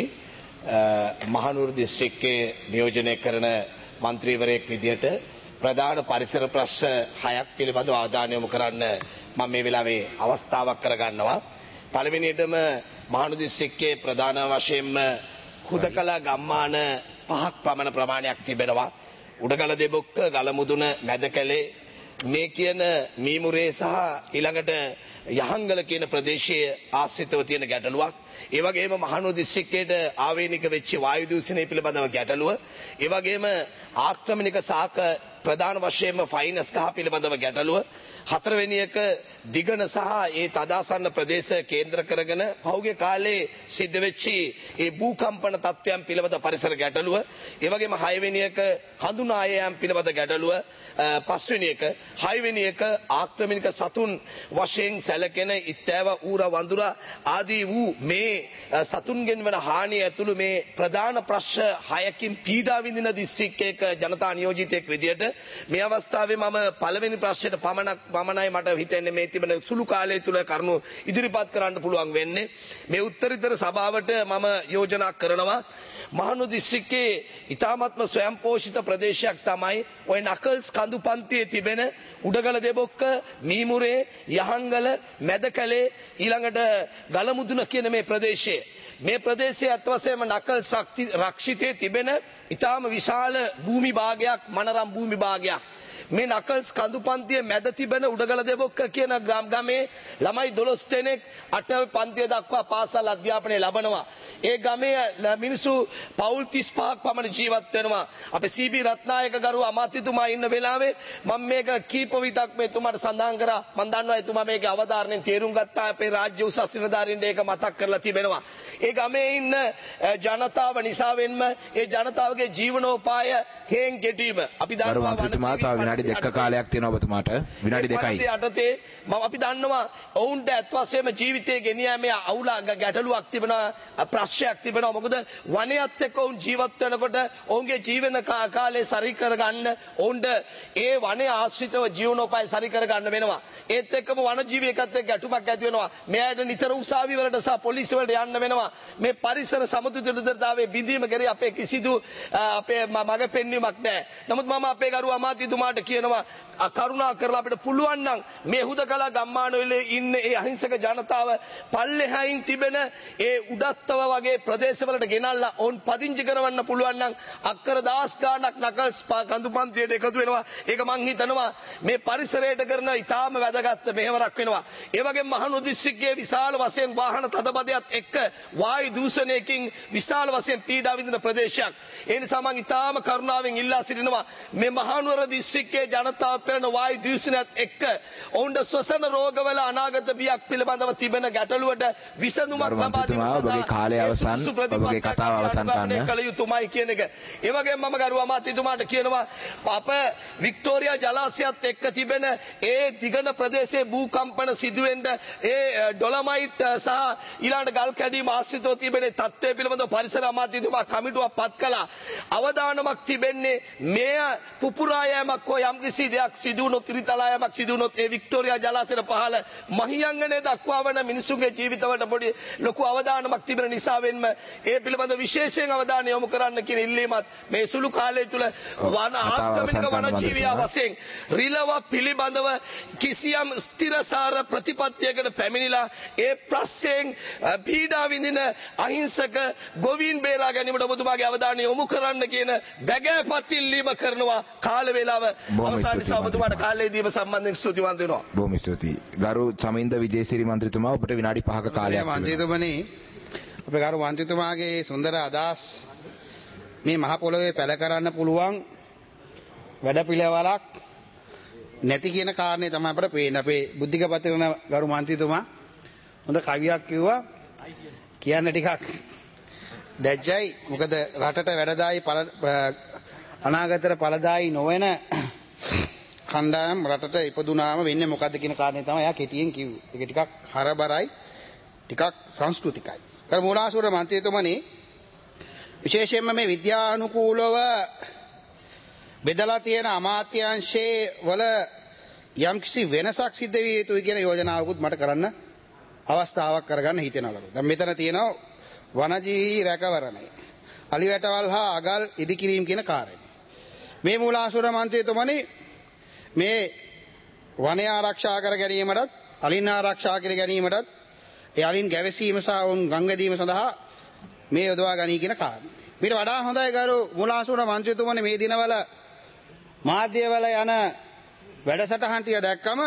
මහනුවර දිස්ත්‍රික්කයේ නියෝජනය කරන මන්ත්‍රීවරයෙක් විදිහට ප්‍රධාන පරිසර ප්‍රශ්න හයක් පිළිබඳව අවධානය යොමු කරන්න මම මේ වෙලාවේ අවස්ථාවක් කරගන්නවා. පළවෙනියටම මහනුවර දිස්ත්‍රික්කයේ ප්‍රධාන වශයෙන්ම හුදකලා ගම්මාන පහක් පමණ ප්‍රමාණයක් තිබෙනවා. උඩගල දෙබොක්ක, ගලමුදුන, මැදකැලේ මේ කියන මීමුරේ සහ ඊළඟට යහංගල කියන ප්‍රදේශයේ ආශ්‍රිතව තියෙන ගැටලුවක්. ඒ වගේම මහනුවර දිස්ත්‍රික්කයට ආවේනික වෙච්ච වායු දූෂණය පිළිබඳව ගැටලුව. ඒ වගේම ආක්‍රමණික සාක ප්‍රධාන වශයෙන්ම ෆයිනස් ගහ පිළිබඳව ගැටලුව. හතරවෙනි එක දිගන සහ ඒ තදාසන්න ප්‍රදේශ කේන්ද්‍ර කරගෙන පහුගිය කාලේ සිද්ධ වෙච්චි ඒ භූකම්පන තත්ත්වයන් පිළිබඳ පරිසර ගැටලුව. ඒ වගේම හයවෙනි එක හඳුනා යාම පිළිබඳ ගැටලුව. පස්වෙනි එක හයවෙනි එක ආක්‍රමණික සතුන් වශයෙන් සැලකෙන ඉත්තෑව ඌර වඳුරා ආදී වූ මේ සතුන්ගෙන් වන හානිය ඇතුළු මේ ප්‍රධාන ප්‍රශ්න හයකින් පීඩා විඳින දිස්ත්‍රික්කයක ජනතා නියෝජිතයෙක් විදියට මේ අවස්ථාවේ මම පළවෙනි ප්‍රශ්නයට පමණක් පමණයි මට හිතෙන්නේ මේ තිබෙන සුළු කාලය තුල කරුණු ඉදිරිපත් කරන්න පුළුවන් වෙන්නේ. මේ උත්තරීතර සභාවට මම යෝජනා කරනවා මහනුවර දිස්ත්‍රික්කයේ ඉතාමත්ම ස්වයංපෝෂිත ප්‍රදේශයක් තමයි ඔය නකල්ස් කඳු පන්තියේ තිබෙන උඩගල දෙබොක්ක, මීමුරේ, යහංගල, මැදකැලේ ඊළඟට ගලමුදුන කියන මේ ප්‍රදේශයේ මේ ප්‍රදේශයේ අත් වශයෙන්ම නකල්ස් රක්ෂිතයේ තිබෙන ඉතාම විශාල භූමි භාගයක්, මනරම් භූමි භාගයක්. මේ නකල්ස් කඳු පන්තියේ මැද තිබෙන උඩගල දෙබොක්ක කියන ගමේ ළමයි දොළොස් දෙනෙක් අටවි පන්තිය දක්වා පාසල් අධ්‍යාපනය ලබනවා. ඒ ගමේ මිනිසු පවුල් තිස් පහක් පමණ ජීවත් වෙනවා. අපේ සී බී රත්නායක ගරු අමාත්‍යතුමා ඉන්න වෙලාවේ මම මේක කීප විටක් මේ තුමාට සඳහන් කරා. මම දන්නවා එතුමා මේකේ අවධාරණයෙන් තේරුම් ගත්තා. අපේ රාජ්‍ය උසස් නිලධාරීන්ට ඒක මතක් කරලා තිබෙනවා. ඒ ගමේ ඉන්න ජනතාව නිසාවෙන්ම ඒ ජනතාවගේ ජීවනෝපාය හේන් ගෙටීම අපි දන්නවා දෙක කාලයක් තියෙනවා ඔබතුමාට විනාඩි දෙකයි. යටතේ මම අපි දන්නවා ඔවුන්ට ඇත්ත වශයෙන්ම ජීවිතේ ගෙනියීමේ අවුල ගැටලුවක් තිබෙනවා, ප්‍රශ්නයක් තිබෙනවා. මොකද වනයත් එක්ක ඔවුන් ජීවත් වෙනකොට ඔවුන්ගේ ජීවන කාලය සරි කරගන්න ඔවුන්ට ඒ වනයේ ආශ්‍රිතව ජීවනෝපාය සරි කරගන්න වෙනවා. ඒත් එක්කම වන ජීවියෙක්ත් එක්ක ගැටුමක් ඇති වෙනවා. මෙයාට නිතර උසාවි වලට සහ පොලිසිය වලට යන්න වෙනවා. මේ පරිසර සමතුලිතතාවයේ බිඳීම කරේ අපේ කිසිදු අපේ මග පෙන්වීමක් නැහැ. නමුත් මම අපේ ගරු අමාත්‍යතුමාට කියනවා කරුණා කරලා අපිට පුළුවන් නම් මේ හුදකලා ගම්මානවල ඉන්න ඒ අහිංසක ජනතාව පල්ලෙහායින් තිබෙන ඒ උඩත්තව වගේ ප්‍රදේශවලට ගෙනල්ලා ඔවුන් පදිංචි කරවන්න පුළුවන් නම් අක්කර දහස් ගාණක් නකල්ස් කඳු පන්තියට එකතු වෙනවා. ඒක මං හිතනවා මේ පරිසරයට කරන ඉතාම වැදගත් මෙහෙවරක් වෙනවා. ඒ වගේම මහනුවර දිස්ත්‍රික්කයේ විශාල වශයෙන් වාහන තදබදයක් එක්ක වායු දූෂණයකින් විශාල වශයෙන් පීඩා විඳින ප්‍රදේශයක්. ඒ නිසා මං ඉතාම කරුණාවෙන් ඉල්ලා සිටිනවා මේ මහනුවර දිස්ත්‍රික්කයේ ජනතාව පෙළෙන වායු දූෂණයත් එක්ක ඔවුන්ට ශ්වසන රෝගවල අනාගත බියක් පිළිබඳව තිබෙන ගැටලුවට විසඳුමක් ලබා දීම ඔබගේ කාලය අවසන් ඔබගේ කතාව අවසන් කරන්න කළ යුතුමයි කියන එක. ඒ වගේම මම ගරු අමාත්‍යතුමාට කියනවා අප වික්ටෝරියා ජලාශයත් එක්ක තිබෙන ඒ දිගන ප්‍රදේශයේ භූකම්පන සිදුවෙන්න ඒ ඩොලමයිට් සහ ඊළඟ ගල් කැඩීම් ආශ්‍රිතව තිබෙන තත්ත්වය පිළිබඳව පරිසර අමාත්‍යතුමා කමිටුවක් පත් කළා. අවදානමක් තිබෙන්නේ මෙය පුපුරා යෑමක් හෝ යම්කිසි දෙයක් සිදු වුණොත් ඉරිතලා යෑමක් සිදු වුණොත් ඒ වික්ටෝරියා ජලාශයට පහළ මහියංගනේ දක්වා වන මිනිසුන්ගේ ජීවිතවලට පොඩි ලොකු අවදානමක් තිබෙන නිසා වෙන්ම ඒ පිළිබඳ විශේෂයෙන් අවධානය යොමු කරන්න කියන ඉල්ලීමත් මේ සුළු කාලය තුල වන ආක්‍රමණික වනජීවියා වශයෙන් රිලව පිළිබඳව කිසියම් ස්ථිරසාර ප්‍රතිපත්තියකට පැමිණිලා ඒ ප්‍රශ්නයෙන් පීඩා විඳින අහිංසක ගොවීන් බේරා ගැනීමට ඔබතුමාගේ අවධානය යොමු කරන්න කියන බැගෑපත් ඉල්ලීම කරනවා. කාල වේලාව අවසන් නිසා ඔබතුමාට කාලය දීම සම්බන්ධයෙන් ස්තුතිවන්ත වෙනවා. බොහොම ස්තුතියි. ගරු සමින්ද විජේසිරි මන්ත්‍රීතුමා ඔබට විනාඩි පහක කාලයක් තිබෙනවා. මන්ත්‍රීතුමනි අපේ ගරු මන්ත්‍රීතුමාගේ සුන්දර අදහස් මේ මහ පොළොවේ පැල කරන්න පුළුවන් වැඩපිළිවෙලක් නැති කියන කාරණේ තමයි අපිට පේන්නේ. අපේ බුද්ධික පත්‍රන ගරු මන්ත්‍රීතුමා හොඳ කවියක් කිව්වා. කියන්න ටිකක් දැජ්ජයි. මොකද රටට වැඩදායි අනාගතයට ඵලදායි නොවන කණ්ඩායම් රටට ඉපදුනාම වෙන්නේ මොකද්ද කියන කාරණේ තමයි එයා කෙටියෙන් කිව්වේ. ඒක ටිකක් හරබරයි, ටිකක් සංස්කෘතිකයි. කර මූලාසුර මන්ත්‍රීතුමනි විශේෂයෙන්ම මේ විද්‍යානුකූලව බෙදලා තියෙන අමාත්‍යාංශයේ වල යම්කිසි වෙනසක් සිද්ධ විය යුතුයි කියන යෝජනාවකුත් මට කරන්න අවස්ථාවක් කරගන්න හිතෙනවලු. දැන් මෙතන තියෙනවා වනජීවි රැකවරණය, අලිවැටවල් හා අගල් ඉදිකිරීම කියන කාර්යය. මේ මූලාසුර මන්ත්‍රීතුමනි මේ වනය ආරක්ෂා කර ගැනීමටත් අලින් ආරක්ෂා කර ගැනීමටත් ඒ අලින් ගැවසීම සහ උන් ගංගදීම සඳහා මේ යොදවා ගනී කියන කාරණය. මීට වඩා හොඳයි ගරු මූලාසුර මන්ත්‍රීතුමනි මේ දිනවල මාධ්‍යවල යන වැඩසටහන් ටික දැක්කම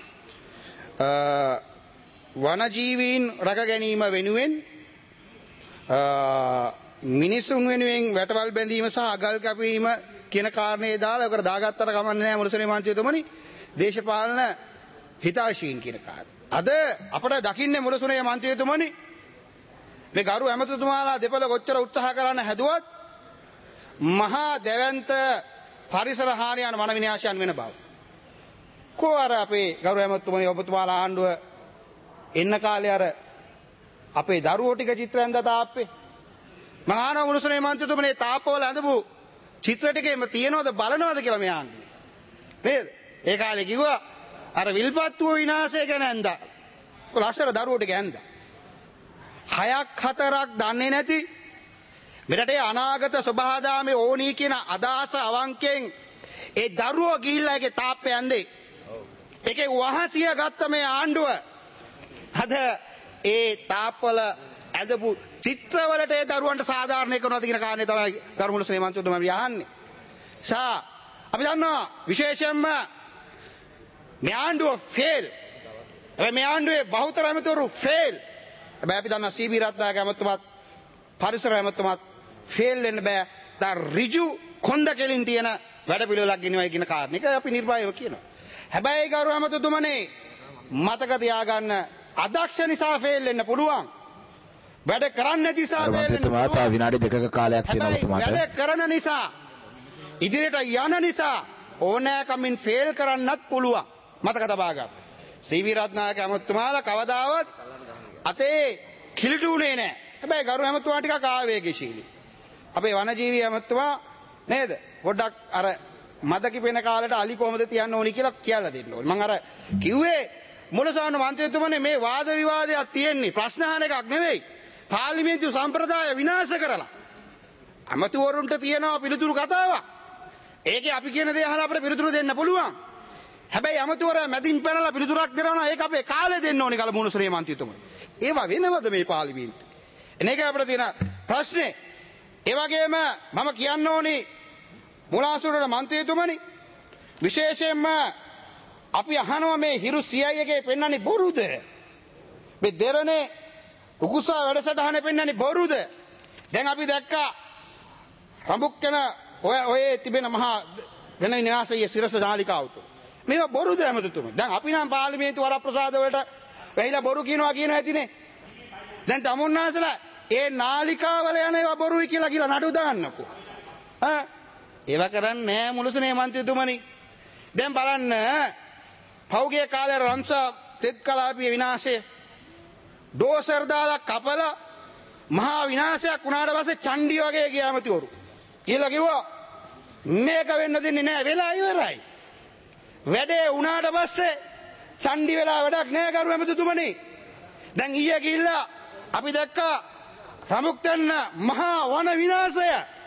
වනජීවීන් රැක ගැනීම වෙනුවෙන් මිනිසුන් වෙනුවෙන් වැටවල් බැඳීම සහ අගල් කැපීම කියන කාරණේ දාලා ඔකට දාගත්තට කමන්නේ නැහැ මුලසුනේ මන්ත්‍රීතුමනි දේශපාලන හිතාශීන් කියන කාරණේ. අද අපට දකින්නේ මුලසුනේ මන්ත්‍රීතුමනි මේ ගරු ඇමතිතුමාලා දෙපළ කොච්චර උත්සාහ කරන්න හැදුවත් මහා දැවැන්ත පරිසර හානි යන වන විනාශයන් වෙන බව. කෝ අර අපේ ගරු ඇමතිතුමනි ඔබතුමාලා ආණ්ඩුව එන්න කාලේ අර අපේ දරුවෝ ටික චිත්‍ර ඇඳ තාප්පේ මම ආනව මුලසුනේ මන්ත්‍රීතුමනි තාප්පවල ඇඳපු චිත්‍ර ටිකේම තියනවද බලනවද කියලා මේ ආන්නේ නේද? ඒ කාලේ කිව්වා අර විල්පත්තුව විනාශය ගැන ඇඳා. ලස්සට දරුවෝ ටික ඇඳා. හයක් හතරක් දන්නේ නැති මෙරටේ අනාගත සබහාදාමේ ඕනී කියන අදහස අවංකෙන් ඒ දරුවෝ ගිහිල්ලා ඒකේ තාප්පේ ඇඳේ. ඒකේ වහසිය ගත්ත මේ ආණ්ඩුව අද ඒ තාප්පවල ඇඳපු චිත්‍රවලට ඒ දරුවන්ට සාධාරණය කරනවාද කියන කාරණේ තමයි ගරු මුලසුනේ මන්ත්‍රීතුමා යහන්නේ. සා අපි දන්නවා විශේෂයෙන්ම මේ ආණ්ඩුව ෆේල්. මේ ආණ්ඩුවේ බහුතර ඇමතිවරු ෆේල්. හැබැයි අපි දන්නවා සී.බී. රත්නායක ඇමතුමාත් පරිසර ඇමතුමාත් ෆේල් වෙන්න බෑ. දා ඍජු කොන්ද කෙලින් තියෙන වැඩ පිළිවෙලක් ගෙනියවයි කියන කාරණේ. ඒක අපි නිර්භයව කියනවා. හැබැයි ගරු ඇමතුතුමනේ මතක තියාගන්න අදක්ෂ නිසා ෆේල් වෙන්න පුළුවන්. වැඩ කරන්න නැති නිසා ෆේල් වෙන්න පුළුවන්. තා විනාඩි දෙකක කාලයක් තියෙනවා ඔබතුමාට. වැඩ කරන නිසා ඉදිරියට යන නිසා ඕනෑකමින් ෆේල් කරන්නත් පුළුවන්. මතක තබා ගන්න. සී.බී. රත්නායක ඇමතුමාලා කවදාවත් අතේ කිලිටුනේ නැහැ. හැබැයි ගරු ඇමතුමා ටිකක් ආවේගශීලී. අපේ වනජීවී ඇමතුමා නේද? පොඩ්ඩක් අර මද කිපෙන කාලේට අලි කොහොමද තියන්න ඕනි කියලා කියලා දෙන්න ඕනේ. මම අර කිව්වේ මුලසාන මන්ත්‍රීතුමනේ මේ වාද විවාදයක් තියෙන්නේ ප්‍රශ්න අහන එකක් නෙවෙයි. පාර්ලිමේන්තු සම්ප්‍රදාය විනාශ කරලා අමතුවරුන්ට තියෙනවා පිළිතුරු කතාවක්. ඒකේ අපි කියන දේ අහලා අපිට පිළිතුරු දෙන්න පුළුවන්. හැබැයි අමතුවරයා මැදින් පැනලා පිළිතුරක් දෙනවා ඒක අපේ කාලේ දෙන්න ඕනේ කල මුණුසුරේ මන්ත්‍රීතුමනි. ඒවා වෙනවද මේ පාර්ලිමේන්තුවේ? එනේක අපිට තියෙන ප්‍රශ්නේ. ඒ වගේම මම කියන්න ඕනේ මුලාසුරේ මන්ත්‍රීතුමනි විශේෂයෙන්ම අපි අහනවා මේ හිරු සියයි එකේ පෙන්වන්නේ බොරුද? මේ දෙරනේ උකුසා වැඩසටහනේ පෙන්වන්නේ බොරුද? දැන් අපි දැක්කා රඹුක්කන ඔය ඔය තිබෙන මහා වෙන නිවාසයේ සිරස නාලිකාව උතු. මේවා බොරුද හැමදෙතුම. දැන් අපි නම් පාර්ලිමේන්තු වරප්‍රසාද වලට වෙයිලා බොරු කියනවා කියන හැටිනේ. දැන් තමුන්නාසලා ඒ නාලිකාවල යන ඒවා බොරුයි කියලා කියලා නඩු දාන්නකෝ. ආ ඒවා කරන්නේ නෑ මුළුසුනේ මන්ත්‍රීතුමනි. දැන් බලන්න පෞගේ කාලේ රම්සා තෙත් කලාපිය විනාශය ඩෝසර් දාලා කපලා මහා විනාශයක් වුණාට පස්සේ චණ්ඩි වගේ ගියාමතිවරු කියලා කිව්වා මේක වෙන්න දෙන්නේ නෑ වෙලා ඉවරයි. වැඩේ වුණාට පස්සේ චණ්ඩි වෙලා වැඩක් නෑ කරු ඇමතිතුමනි. දැන් ඊයේ ගිහිල්ලා අපි දැක්කා රමුක්තන්න මහා වන විනාශය.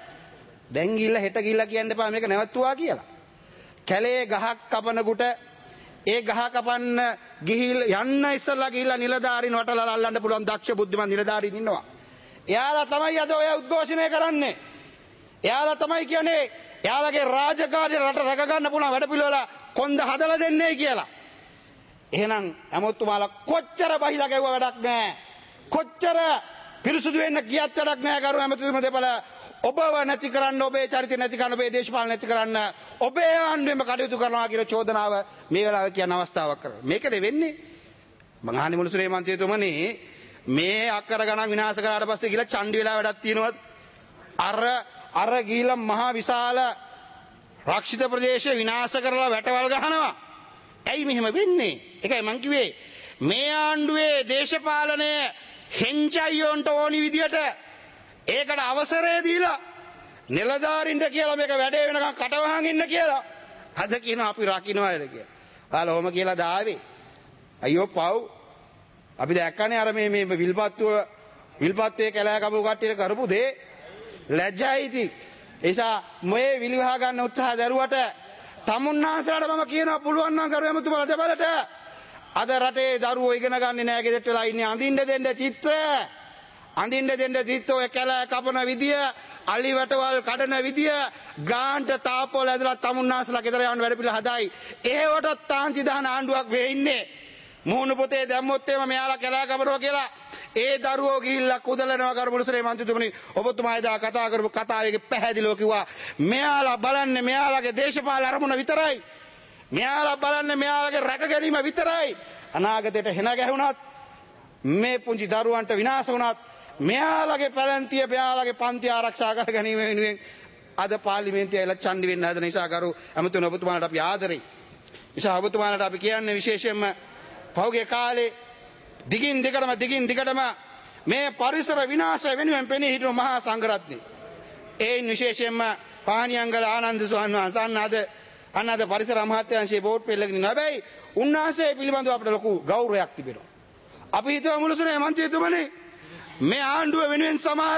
දැන් ගිහිල්ලා හෙට ගිහිල්ලා කියන්න එපා මේක නැවතුවා කියලා. කැලේ ගහක් කපනකොට ඒ ගහ කපන්න ගිහිල් යන්න ඉස්සලා ගිහිල්ලා නිලධාරීන් වටලා අල්ලන්න පුළුවන් දක්ෂ බුද්ධිමත් නිලධාරීන් ඉන්නවා. එයාලා තමයි අද ඔය උද්ඝෝෂණය කරන්නේ. එයාලා තමයි කියන්නේ එයාලගේ රාජකාරිය රට රැක ගන්න පුළුවන් වැඩ පිළිවෙල කොන්ද හදලා දෙන්නේ කියලා. එහෙනම් ඇමතුමාලා කොච්චර බහිලා ගැව්ව වැඩක් නැහැ. කොච්චර පිරිසුදු වෙන්න ගියත් වැඩක් නැහැ කරු ඇමතුම දෙපළ. ඔබව නැති කරන්න ඔබේ චරිත නැති කරන්න ඔබේ දේශපාලන නැති කරන්න ඔබේ ආණ්ඩුවෙම කටයුතු කරනවා කියන චෝදනාව මේ වෙලාවේ කියන අවස්ථාවක් කරනවා. මේකද වෙන්නේ මං අහන්නේ මුළුසුරේ මන්ත්‍රීතුමනි මේ අක්කර ගණන් විනාශ කරාට පස්සේ ගිහලා චණ්ඩි වෙලා වැඩක් තියෙනවද? අර අර ගිහලා මහා විශාල රක්ෂිත ප්‍රදේශය විනාශ කරලා වැටවල් ගහනවා. ඇයි මෙහෙම වෙන්නේ? ඒකයි මං කිව්වේ මේ ආණ්ඩුවේ දේශපාලනය හෙන්චයියොන්ට ඕනි විදියට ඒකට අවසරය දීලා නිලධාරීන්ට කියලා මේක වැඩේ වෙනකන් කටවහන් ඉන්න කියලා අද කියනවා අපි රකින්නවාද කියලා. ආලා ඔහම කියලා දාවේ. අයියෝ පව්. අපි දැක්කනේ අර මේ මේ විල්පත්තුව විල්පත්තේ කැලෑ කපු කට්ටියට කරපු දේ ලැජ්ජයි ඉතින්. ඒ නිසා මේ විලිවහ ගන්න උත්සාහ දරුවට තමුන්නාසලට මම කියනවා පුළුවන් නම් කරු එමුතුමලා දෙබලට අද රටේ දරුවෝ ඉගෙන ගන්නේ නැහැ ගෙදරට වෙලා ඉන්නේ අඳින්න දෙන්න චිත්‍ර අඳින්න දෙන්න චිත්තෝ කැලෑ කපන විදිය අලි වැටවල් කඩන විදිය ගාන්ට තාපෝල ඇදලා තමුන්නාසලා ගෙදර යවන්න වැඩ පිළිවෙල හදායි. ඒවට තාංචි දාන ආණ්ඩුවක් වෙ ඉන්නේ. මුහුණු පොතේ දැම්මොත් එම මෙයාලා කැලෑ කපනවා කියලා ඒ දරුවෝ ගිහිල්ලා කුදලනවා කරු මුළුසුරේ මන්ත්‍රීතුමනි ඔබතුමා එදා කතා කරපු කතාවේ පැහැදිලිව කිව්වා මෙයාලා බලන්නේ මෙයාලගේ දේශපාලන අරමුණ විතරයි. මෙයාලා බලන්නේ මෙයාලගේ රැක ගැනීම විතරයි. අනාගතයට හෙන ගැහුණත් මේ පුංචි දරුවන්ට විනාශ වුණත් මෙයාලගේ පැලැන්තිය මෙයාලගේ පන්ති ආරක්ෂා කර ගැනීම වෙනුවෙන් අද පාර්ලිමේන්තුවේ ඇවිල්ලා චණ්ඩි වෙන්න හදන නිසා කරු අමතුන ඔබතුමාලට අපි ආදරෙයි. නිසා ඔබතුමාලට අපි කියන්නේ විශේෂයෙන්ම පහුගිය කාලේ දිගින් දිගටම දිගින් දිගටම මේ පරිසර විනාශය වෙනුවෙන් පෙනී හිටපු මහා සංඝරත්නය. ඒන් විශේෂයෙන්ම පානියංගල ආනන්ද ස්වාමීන් වහන්සේ අද අන්නද පරිසර අමාත්‍යාංශයේ බෝඩ් පෙළගෙන ඉන්නවා. හැබැයි උන්වහන්සේ පිළිබඳව අපිට ලොකු ගෞරවයක් තිබෙනවා. අපි හිතුවා මුළුසුරේ මන්ත්‍රීතුමනි මේ ආණ්ඩුව වෙනුවෙන් සමහර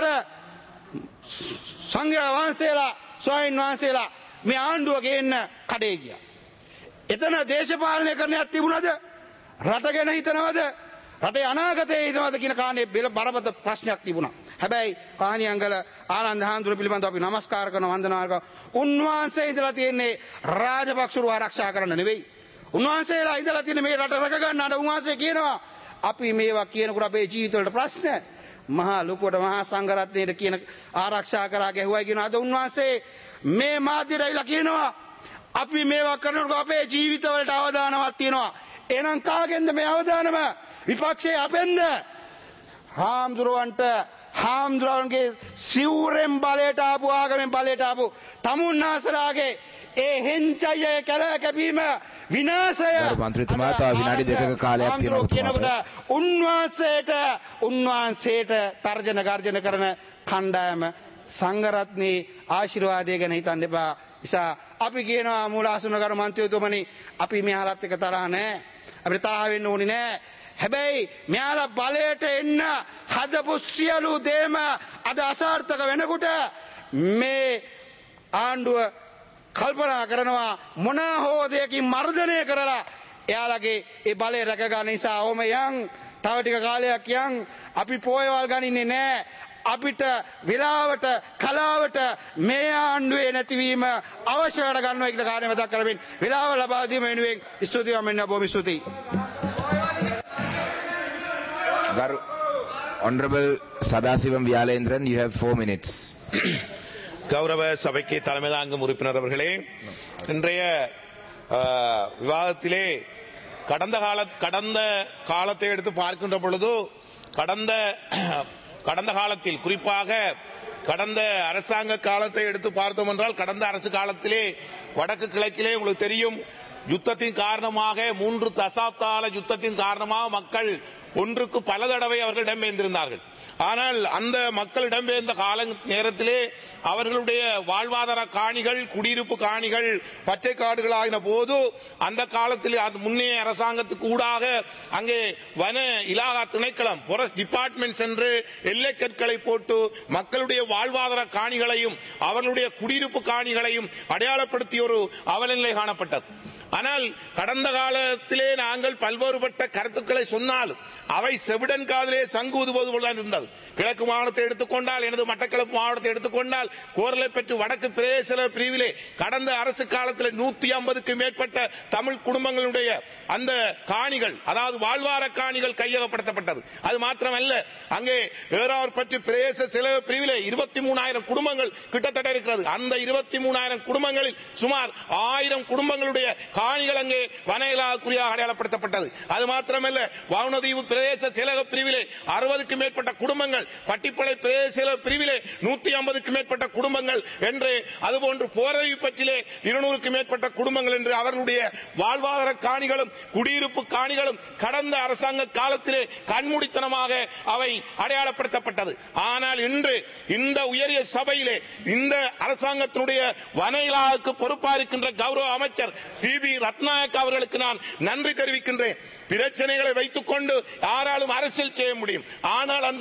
සංඝයා වහන්සේලා ස්වාමීන් වහන්සේලා මේ ආණ්ඩුව ගේන්න කඩේ ගියා. එතන දේශපාලනය කරන්නයක් තිබුණද? රට ගැන හිතනවද? රටේ අනාගතය හිතනවද කියන කාරණේ බරපතල ප්‍රශ්නයක් තිබුණා. හැබැයි පානියංගල ආනන්ද හාමුදුර පිළිබඳව අපි නමස්කාර කරන වන්දනා කරන උන්වහන්සේ ඉඳලා තියෙන්නේ රාජපක්ෂරු ආරක්ෂා කරන්න නෙවෙයි. උන්වහන්සේලා ඉඳලා තියෙන්නේ මේ රට රැක ගන්නට. උන්වහන්සේ කියනවා අපි මේවා කියනකොට අපේ ජීවිතවලට ප්‍රශ්න මහා ලොකුවට මහා සංඝරත්නයට කියන ආරක්ෂා කරා ගැහුවයි කියන අද උන්වහන්සේ මේ මාධ්‍යට ඇවිල්ලා කියනවා අපි මේවා කරනකොට අපේ ජීවිතවලට අවදානමක් තියෙනවා. එහෙනම් කාගෙන්ද මේ අවදානම? විපක්ෂයේ අපෙන්ද? හාමුදුරුවන්ට හාමුදුරුවන්ගේ සිවුරෙන් බලයට ආපු ආගමෙන් බලයට ආපු තමුන්නාසලාගේ ඒ හෙන්චය කැලෑ කැපීම විනාශය මන්ත්‍රීතුමා තව විනාඩි දෙකක කාලයක් තියෙනවා. උන්වහන්සේට උන්වහන්සේට තර්ජන ගර්ජන කරන කණ්ඩායම සංඝරත්නයේ ආශිර්වාදය ගැන හිතන්න එපා. නිසා අපි කියනවා මූලාසන කරු මන්ත්‍රීතුමනි අපි මෙහාලත් එක තරහ නැහැ. අපිට තරහ වෙන්න ඕනේ නැහැ. හැබැයි මෙයාලා බලයට එන්න හදපු සියලු දේම අද අසාර්ථක වෙනකොට මේ ආණ්ඩුව කල්පනා කරනවා මොනා හෝ දෙයකින් මර්ධනය කරලා එයාලගේ ඒ බලය රැක ගන්න නිසා ඕම යන් තව ටික කාලයක් යන් අපි පෝයවල් ගනින්නේ නැහැ අපිට විලාවට කලාවට මේ ආණ්ඩුවේ නැතිවීම අවශ්‍ය කර ගන්නවා කියලා කාර්ය මතක් කරමින් විලාව ලබා දීම වෙනුවෙන් ස්තුතියි මම බොහොම ස්තුතියි. Garu Honorable Sadasivam Vyalendran, you have four minutes. கௌரவ சபைக்கு தலைமை தாங்கும் உறுப்பினர் அவர்களே, இன்றைய விவாதத்திலே கடந்த கால கடந்த காலத்தை எடுத்து பார்க்கின்ற பொழுது கடந்த கடந்த காலத்தில் குறிப்பாக கடந்த அரசாங்க காலத்தை எடுத்து பார்த்தோம் என்றால் கடந்த அரசு காலத்திலே வடக்கு கிழக்கிலே உங்களுக்கு தெரியும் யுத்தத்தின் காரணமாக மூன்று தசாப்தால யுத்தத்தின் காரணமாக மக்கள் ஒன்றுக்கு பல தடவை அவர்கள் இடம்பெயர்ந்திருந்தார்கள். ஆனால் அந்த மக்கள் இடம்பெயர்ந்த கால நேரத்திலே அவர்களுடைய வாழ்வாதார காணிகள் குடியிருப்பு காணிகள் பச்சை காடுகள் ஆகின போது அந்த காலத்தில் அது முன்னைய அரசாங்கத்துக்கு ஊடாக அங்கே வன இலாகா திணைக்களம் ஃபாரஸ்ட் டிபார்ட்மெண்ட்ஸ் என்று எல்லை கற்களை போட்டு மக்களுடைய வாழ்வாதார காணிகளையும் அவர்களுடைய குடியிருப்பு காணிகளையும் அடையாளப்படுத்திய ஒரு அவலநிலை காணப்பட்டது. ஆனால் கடந்த காலத்திலே நாங்கள் பல்வேறுபட்ட கருத்துக்களை சொன்னாலும் அவை செவிடன் காதலே சங்கு ஊதுவது போல்தான் இருந்தது. கிழக்கு மாவட்டத்தை எடுத்துக்கொண்டால் எனது மட்டக்களப்பு மாவட்டத்தை எடுத்துக்கொண்டால் கோரளைப்பற்று வடக்கு பிரதேச பிரிவிலே கடந்த அரசு காலத்தில் நூத்தி ஐம்பதுக்கு மேற்பட்ட தமிழ் குடும்பங்களுடைய அந்த காணிகள் அதாவது வாழ்வார காணிகள் கையகப்படுத்தப்பட்டது. அது மாத்திரமல்ல, அங்கே ஏறாவூர்பற்று பிரதேச செலவு பிரிவிலே இருபத்தி மூணாயிரம் குடும்பங்கள் கிட்டத்தட்ட இருக்கிறது. அந்த இருபத்தி மூணாயிரம் குடும்பங்களில் சுமார் ஆயிரம் குடும்பங்களுடைய காணிகள் அங்கே வன இலாகாக்குரியாக அடையாளப்படுத்தப்பட்டது. அது மாத்திரமல்ல, வாவுனதீவு பிரதேச செயலக பிரிவிலே அறுபதுக்கு மேற்பட்ட குடும்பங்கள், பட்டிப்பளை பிரதேச செயலக பிரிவிலே நூத்தி ஐம்பதுக்கு மேற்பட்ட குடும்பங்கள் என்று, அதுபோன்று போரறிவு பற்றிலே இருநூறுக்கு மேற்பட்ட குடும்பங்கள் என்று அவர்களுடைய வாழ்வாதார காணிகளும் குடியிருப்பு காணிகளும் கடந்த அரசாங்க காலத்திலே கண்மூடித்தனமாக அவை அடையாளப்படுத்தப்பட்டது. ஆனால் இன்று இந்த உயரிய சபையிலே இந்த அரசாங்கத்தினுடைய வன இலாகாவுக்கு பொறுப்பாயிருக்கின்ற கௌரவ அமைச்சர் சி பி ரத்நாயக் அவர்களுக்கு நான் நன்றி தெரிவிக்கின்றேன். பிரச்சனைகளை வைத்துக் கொண்டு யாராலும் அரசியல் செய்ய முடியும். ஆனால் அந்த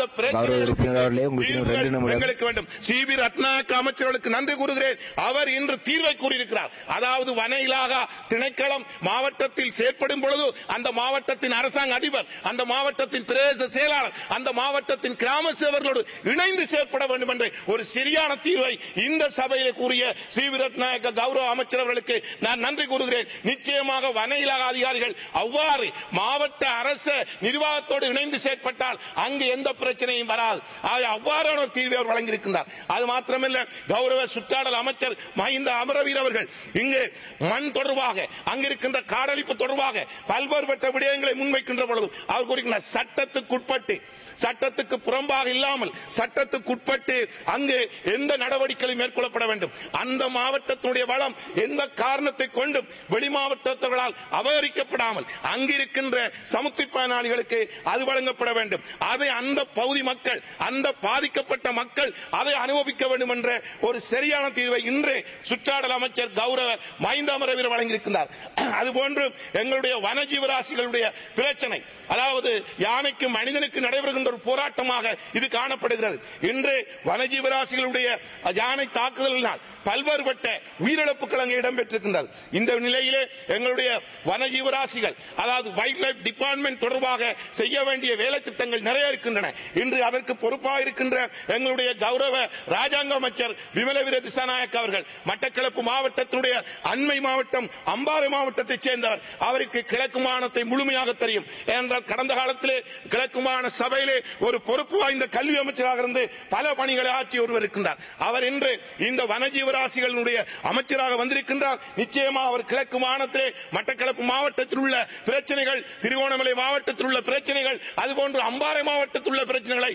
எங்களுக்கு வேண்டும். சி பி ரத்நாயக் அமைச்சர்களுக்கு நன்றி கூறுகிறேன். அவர் இன்று தீர்வை கூறியிருக்கிறார். அதாவது வன இலாகா திணைக்களம் மாவட்டத்தில் செயற்படும் பொழுது அந்த மாவட்டத்தின் அரசாங்க அதிபர், அந்த மாவட்டத்தின் பிரதேச செயலாளர், அந்த மாவட்டத்தின் கிராம சேவர்களோடு இணைந்து செயற்பட வேண்டும் என்ற ஒரு சரியான தீர்வை இந்த சபையிலே கூறிய சி பி ரத்நாயக்க கௌரவ அமைச்சர் அவர்களுக்கு நான் நன்றி கூறுகிறேன். நிச்சயமாக வன இலாகா அதிகாரிகள் அவ்வாறு மாவட்ட அரசு நிர்வாகத்தோடு இணைந்து செயற்பட்டால் அங்கு எந்த பிரச்சனையும் வராது. அவ்வாறான ஒரு தீர்வை அவர் வழங்கியிருக்கிறார். அது மாத்திரமல்ல, கௌரவ சுற்றாடல் அமைச்சர் மஹிந்த அமரவீர அவர்கள் இங்கு மண் தொடர்பாக அங்கிருக்கின்ற காடழிப்பு தொடர்பாக பல்வேறுபட்ட விடயங்களை முன்வைக்கின்ற பொழுது அவர் கூறுகின்ற சட்டத்துக்குட்பட்டு சட்டத்துக்கு புறம்பாக இல்லாமல் சட்டத்துக்குட்பட்டு அங்கு எந்த நடவடிக்கைகளும் மேற்கொள்ளப்பட வேண்டும். அந்த மாவட்டத்தினுடைய வளம் எந்த காரணத்தை கொண்டும் வெளி மாவட்டத்தவர்களால் அபகரிக்கப்படாமல் அங்கிருக்கின்ற சமுத்திர பயனாளிகளுக்கு அது வழங்கப்பட வேண்டும். அதை அந்த பகுதி மக்கள், அந்த பாதிக்கப்பட்ட மக்கள் அதை அனுபவிக்க வேண்டும் என்ற ஒரு சரியான தீர்வை இன்று சுற்றாடல் அமைச்சர் கௌரவ மஹிந்த அமரவீர வழங்கியிருக்கிறார். அதுபோன்று எங்களுடைய வனஜீவராசிகளுடைய பிரச்சனை, அதாவது யானைக்கு மனிதனுக்கு நடைபெறுகின்ற ஒரு போராட்டமாக இது காணப்படுகிறது. இன்று வனஜீவராசிகளுடைய யானை தாக்குதலினால் பல்வேறுபட்ட உயிரிழப்புகள் அங்கே இடம்பெற்றிருக்கின்றது. இந்த நிலையிலே எங்களுடைய வனஜீவராசிகள், அதாவது வைல்ட் லைஃப் டிபார்ட்மெண்ட் தொடர்பாக செய்ய வேண்டிய வேலை திட்டங்கள் நிறைய இருக்கின்றன. இன்று அதற்கு பொறுப்பாக இருக்கின்ற எங்களுடைய கௌரவ ராஜாங்க அமைச்சர் விமலவீர திசாநாயக் அவர்கள் மட்டக்களப்பு மாவட்டத்தினுடைய அண்மை மாவட்டம் அம்பாறை மாவட்டத்தைச் சேர்ந்தவர். அவருக்கு கிழக்கு மாகாணத்தை முழுமையாக தெரியும். ஏனென்றால் கடந்த காலத்திலே கிழக்கு மாகாண சபையிலே ஒரு பொறுப்பு வாய்ந்த கல்வி அமைச்சராக இருந்து பல பணிகளை ஆற்றி ஒருவர் இருக்கின்றார். அவர் இன்று இந்த வனஜீவராசிகளுடைய அமைச்சராக வந்திருக்கின்றார். நிச்சயமாக அவர் கிழக்கு மாகாணத்திலே மட்டக்களப்பு மாவட்டத்தில் உள்ள பிரச்சனைகள், திருவோணமலை மாவட்டத்தில் உள்ள பிரச்சனைகள், அதுபோன்று அம்பாறை மாவட்டத்தில் உள்ள பிரச்சனைகளை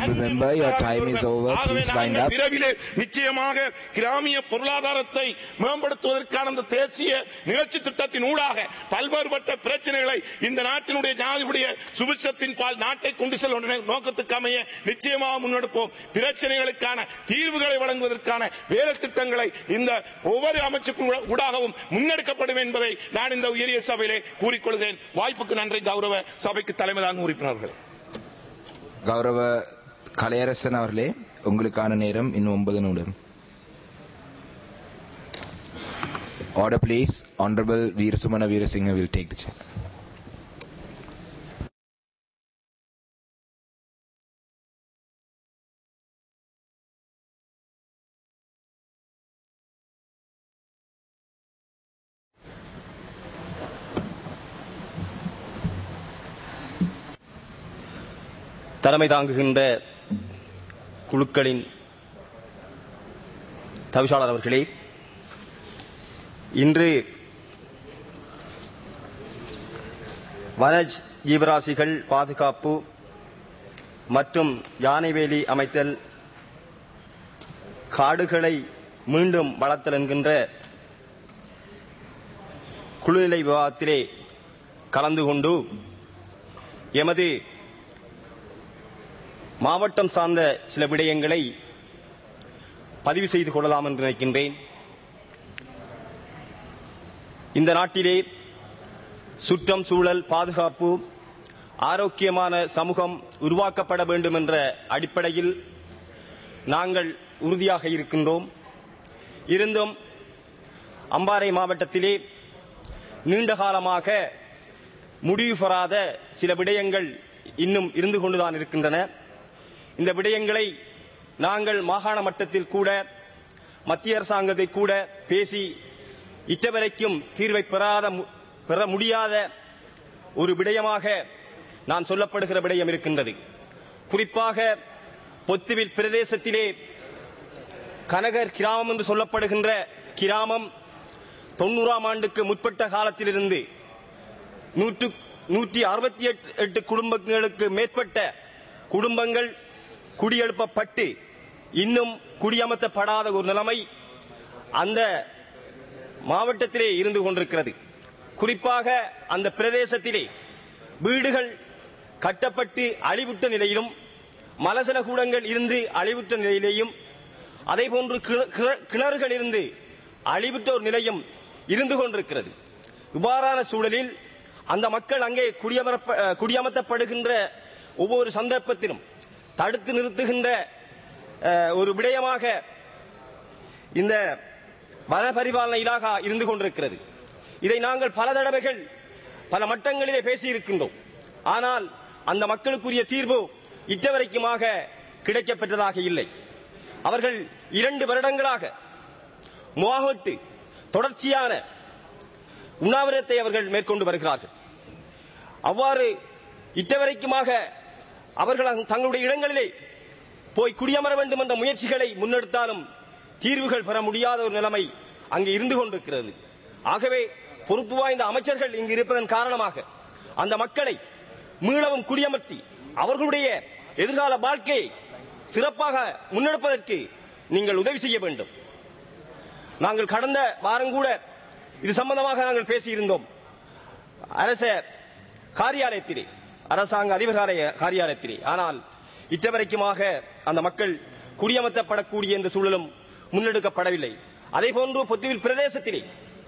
விரைவிலே நிச்சயமாக கிராமிய பொருளாதாரத்தை மேம்படுத்துவதற்கான அந்த தேசிய நிகழ்ச்சி திட்டத்தின் ஊடாக பல்வேறுபட்ட பிரச்சனைகளை இந்த நாட்டினுடைய ஜனாதிபதியுடைய சுபிட்சத்தின் பால் நாட்டை கொண்டு செல்ல நோக்கத்துக்கு அமைய நிச்சயமாக முன்னெடுப்போம். பிரச்சனைகளுக்கான தீர்வுகளை வழங்குவதற்கான வேலை திட்டங்களை இந்த ஒவ்வொரு அமைச்சுக்கும் ஊடாகவும் முன்னெடுக்கப்படும் என்பதை நான் இந்த உயரிய சபையிலே கூறிக்கொள்கிறேன். வாய்ப்புக்கு நன்றி. கௌரவ சபைக்கு தலைமை தலைமை தாங்கும் உறுப்பினர்களே. கௌரவ கலையரசன் அவர்களே, உங்களுக்கான நேரம் இன்னும் ஒன்பது நிமிடம். Order please. Honorable Veerasumana Veerasinghe will take the chair. தலைமை தாங்குகின்ற குழுக்களின் தவிசாளர் அவர்களே, இன்று வன ஜீவராசிகள் பாதுகாப்பு மற்றும் யானைவேலி அமைத்தல், காடுகளை மீண்டும் வளர்த்தல் என்கின்ற குழுநிலை விவாதத்திலே கலந்து கொண்டு எமது மாவட்டம் சார்ந்த சில விடயங்களை பதிவு செய்து கொள்ளலாம் என்று நினைக்கின்றேன். இந்த நாட்டிலே சுற்றம் சூழல் பாதுகாப்பு, ஆரோக்கியமான சமூகம் உருவாக்கப்பட வேண்டும் என்ற அடிப்படையில் நாங்கள் உறுதியாக இருக்கின்றோம். இருந்தும் அம்பாறை மாவட்டத்திலே நீண்ட காலமாக முடிவு பெறாத சில விடயங்கள் இன்னும் இருந்து கொண்டுதான் இருக்கின்றன. இந்த விடயங்களை நாங்கள் மாகாண மட்டத்தில் கூட மத்திய அரசாங்கத்தை கூட பேசி இட்டவரைக்கும் தீர்வை பெறாத பெற முடியாத ஒரு விடயமாக நான் சொல்லப்படுகிற விடயம் இருக்கின்றது. குறிப்பாக பொத்துவில் பிரதேசத்திலே கனகர் கிராமம் என்று சொல்லப்படுகின்ற கிராமம் தொண்ணூறாம் ஆண்டுக்கு முற்பட்ட காலத்திலிருந்து நூற்று நூற்றி அறுபத்தி எட்டு எட்டு குடும்பங்களுக்கு மேற்பட்ட குடும்பங்கள் குடியெழுப்பப்பட்டு இன்னும் குடியமர்த்தப்படாத ஒரு நிலைமை அந்த மாவட்டத்திலே இருந்து கொண்டிருக்கிறது. குறிப்பாக அந்த பிரதேசத்திலே வீடுகள் கட்டப்பட்டு அழிவுற்ற நிலையிலும், மலசல கூடங்கள் இருந்து அழிவுற்ற நிலையிலேயும், அதே போன்று கிணறுகள் இருந்து அழிவுற்ற ஒரு நிலையும் இருந்து கொண்டிருக்கிறது. இவ்வாறான சூழலில் அந்த மக்கள் அங்கே குடியமர்த்தப்படுகின்ற ஒவ்வொரு சந்தர்ப்பத்திலும் தடுத்து நிறுத்துகின்ற ஒரு விடயமாக இந்த வன பரிபாலன இலாகா இருந்து கொண்டிருக்கிறது. இதை நாங்கள் பல தடவைகள் பல மட்டங்களிலே பேசியிருக்கின்றோம். ஆனால் அந்த மக்களுக்குரிய தீர்வு இட்டவரைக்குமாக கிடைக்கப்பெற்றதாக இல்லை. அவர்கள் இரண்டு வருடங்களாக முகாமிட்டு தொடர்ச்சியான உண்ணாவிரத்தை அவர்கள் மேற்கொண்டு வருகிறார்கள். அவ்வாறு இட்டவரைக்குமாக அவர்கள் தங்களுடைய இடங்களிலே போய் குடியமர வேண்டும் என்ற முயற்சிகளை முன்னெடுத்தாலும் தீர்வுகள் பெற முடியாத ஒரு நிலைமை அங்கு இருந்து கொண்டிருக்கிறது. ஆகவே பொறுப்பு வாய்ந்த அமைச்சர்கள் இங்கு இருப்பதன் காரணமாக அந்த மக்களை மீளவும் குடியமர்த்தி அவர்களுடைய எதிர்கால வாழ்க்கையை சிறப்பாக முன்னெடுப்பதற்கு நீங்கள் உதவி செய்ய வேண்டும். நாங்கள் கடந்த வாரம் கூட இது சம்பந்தமாக நாங்கள் பேசியிருந்தோம். அரச காரியாலயத்திலே, அரசாங்க அதிபர் காரியாலயத்திலே. ஆனால் இட்டவரைக்குமாக அந்த மக்கள் குடியமர்த்தப்படக்கூடிய இந்த சூழலும் முன்னெடுக்கப்படவில்லை. அதே போன்று பொத்துவில் பிரதேசத்திலே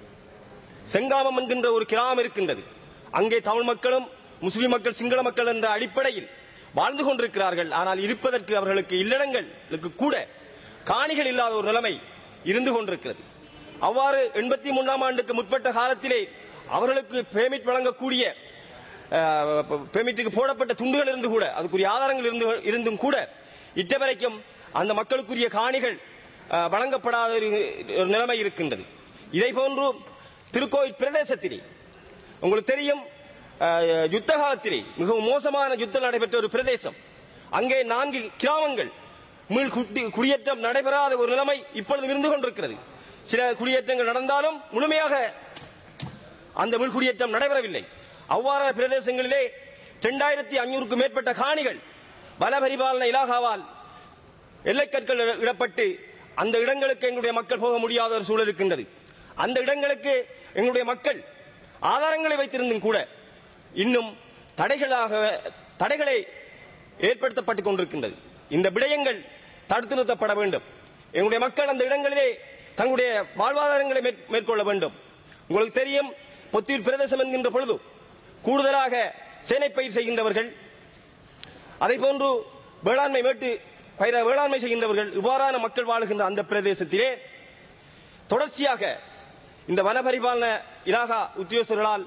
செங்காமம் என்கின்ற ஒரு கிராமம் இருக்கின்றது. அங்கே தமிழ் மக்களும் முஸ்லிம் மக்கள் சிங்கள மக்கள் என்ற அடிப்படையில் வாழ்ந்து கொண்டிருக்கிறார்கள். ஆனால் இருப்பதற்கு அவர்களுக்கு இல்லடங்களுக்கு கூட காணிகள் இல்லாத ஒரு நிலைமை இருந்து கொண்டிருக்கிறது. அவ்வாறு எண்பத்தி மூன்றாம் ஆண்டுக்கு முற்பட்ட காலத்திலே அவர்களுக்கு பெர்மிட் வழங்கக்கூடிய பெர்மிட்டுக்கு போடப்பட்ட துண்டுகள் இருந்து கூட அதுக்குரிய ஆதாரங்கள் இருந்து இருந்தும் கூட இட்டவரைக்கும் அந்த மக்களுக்குரிய காணிகள் வழங்கப்படாத ஒரு நிலைமை இருக்கின்றது. இதே போன்று திருக்கோயில் பிரதேசத்திலே உங்களுக்கு தெரியும், யுத்த காலத்திலே மிகவும் மோசமான யுத்தம் நடைபெற்ற ஒரு பிரதேசம். அங்கே நான்கு கிராமங்கள் மீள் குடியேற்றம் நடைபெறாத ஒரு நிலைமை இப்பொழுது இருந்து கொண்டிருக்கிறது. சில குடியேற்றங்கள் நடந்தாலும் முழுமையாக அந்த மீள் குடியேற்றம் நடைபெறவில்லை. அவ்வாறான பிரதேசங்களிலே இரண்டாயிரத்தி ஐநூறுக்கும் மேற்பட்ட காணிகள் வன பரிபாலன இலாகாவால் எல்லைக்கற்கள் இடப்பட்டு அந்த இடங்களுக்கு எங்களுடைய மக்கள் போக முடியாத ஒரு சூழல் இருக்கின்றது. அந்த இடங்களுக்கு எங்களுடைய மக்கள் ஆதாரங்களை வைத்திருந்தும் கூட இன்னும் தடைகளாக தடைகளை ஏற்படுத்தப்பட்டுக் கொண்டிருக்கின்றது. இந்த விடயங்கள் தடுத்து நிறுத்தப்பட வேண்டும். எங்களுடைய மக்கள் அந்த இடங்களிலே தங்களுடைய வாழ்வாதாரங்களை மேற்கொள்ள வேண்டும். உங்களுக்கு தெரியும், பொத்தூர் பிரதேசம் என்கின்ற பொழுது கூடுதலாக சேனை பயிர் செய்கின்றவர்கள், அதே போன்று வேளாண்மை மேட்டு பயிர வேளாண்மை செய்கின்றவர்கள், இவ்வாறான மக்கள் வாழுகின்ற அந்த பிரதேசத்திலே தொடர்ச்சியாக இந்த வனபரிபாலன இலாகா உத்தியோகஸ்தர்களால்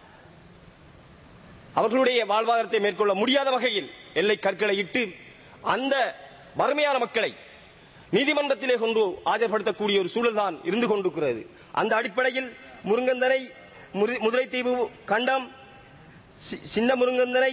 அவர்களுடைய வாழ்வாதாரத்தை மேற்கொள்ள முடியாத வகையில் எல்லை கற்களை இட்டு அந்த வறுமையான மக்களை நீதிமன்றத்திலே கொண்டு ஆஜர்படுத்தக்கூடிய ஒரு சூழல் தான் இருந்து கொண்டிருக்கிறது. அந்த அடிப்படையில் முருங்கந்தனை, முதிரைத்தீவு கண்டம், சின்ன முருங்கந்தனை,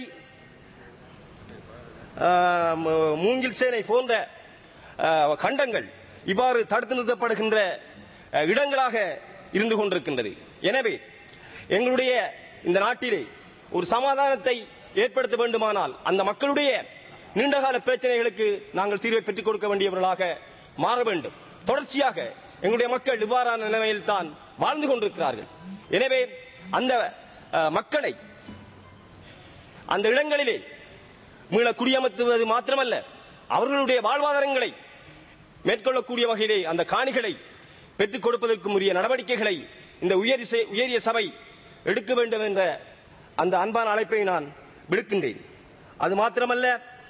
மூங்கில் சேனை போன்ற கண்டங்கள் இவ்வாறு தடுத்து நிறுத்தப்படுகின்ற இடங்களாக இருந்து கொண்டிருக்கின்றது. எனவே எங்களுடைய இந்த நாட்டிலே ஒரு சமாதானத்தை ஏற்படுத்த வேண்டுமானால் அந்த மக்களுடைய நீண்டகால பிரச்சனைகளுக்கு நாங்கள் தீர்வை பெற்றுக் கொடுக்க வேண்டியவர்களாக மாற வேண்டும். தொடர்ச்சியாக எங்களுடைய மக்கள் இவ்வாறான நிலைமையில் தான் வாழ்ந்து கொண்டிருக்கிறார்கள். எனவே அந்த மக்களை அந்த இடங்களிலே மீள குடியமர்த்துவது மாத்திரமல்ல, அவர்களுடைய வாழ்வாதாரங்களை மேற்கொள்ளக்கூடிய வகையிலே அந்த காணிகளை பெற்றுக் கொடுப்பதற்கும் உரிய நடவடிக்கைகளை இந்த உயரிய சபை எடுக்க வேண்டும் என்ற அந்த அன்பான அழைப்பை நான் விடுக்கின்றேன். அது மாத்திரமல்ல,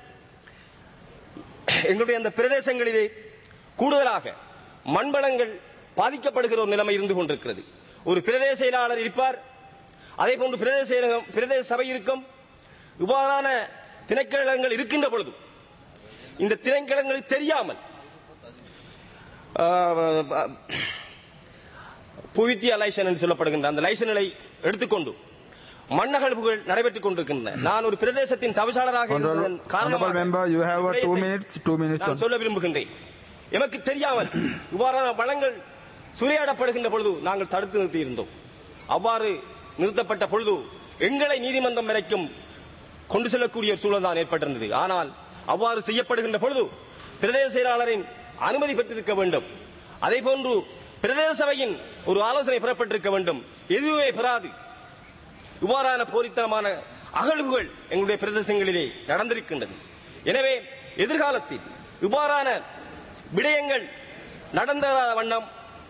எங்களுடைய அந்த பிரதேசங்களிலே கூடுதலாக மண்வளங்கள் பாதிக்கப்படுகிற ஒரு நிலைமை இருந்து கொண்டிருக்கிறது. ஒரு பிரதேச செயலாளர் இருப்பார், அதே போன்று பிரதேச பிரதேச சபை இருக்கும். இவ்வாறான திணைக்களங்கள் இருக்கின்ற பொழுது இந்த திணைக்களங்களுக்கு தெரியாமல் புவித்திய லைசன் என்று சொல்லப்படுகின்ற அந்த லைசன்களை எடுத்துக்கொண்டு மண்ணகழ்வுகள் நடைபெற்றுக் கொண்டிருக்கின்றன. நான் ஒரு பிரதேசத்தின் தவிசாளராக இருந்ததன் காரணமாக சொல்ல விரும்புகின்றேன். எமக்கு தெரியாமல் இவ்வாறான வளங்கள் சூறையாடப்படுகின்ற பொழுது நாங்கள் தடுத்து நிறுத்தி இருந்தோம். அவ்வாறு நிறுத்தப்பட்ட பொழுது எங்களை நீதிமன்றம் வரைக்கும் கொண்டு செல்லக்கூடிய சூழல் தான் ஏற்பட்டிருந்தது. ஆனால் அவ்வாறு செய்யப்படுகின்ற பொழுது பிரதேச செயலாளரின் அனுமதி பெற்றிருக்க வேண்டும். அதே போன்று பிரதேச சபையின் ஒரு ஆலோசனை பெறப்பட்டிருக்க வேண்டும். எதுவுமே பெறாது இவ்வாறான போரித்தனமான அகழ்வுகள் எங்களுடைய பிரதேசங்களிலே நடந்திருக்கின்றது. எனவே எதிர்காலத்தில் இவ்வாறான விடயங்கள் நடந்த வண்ணம்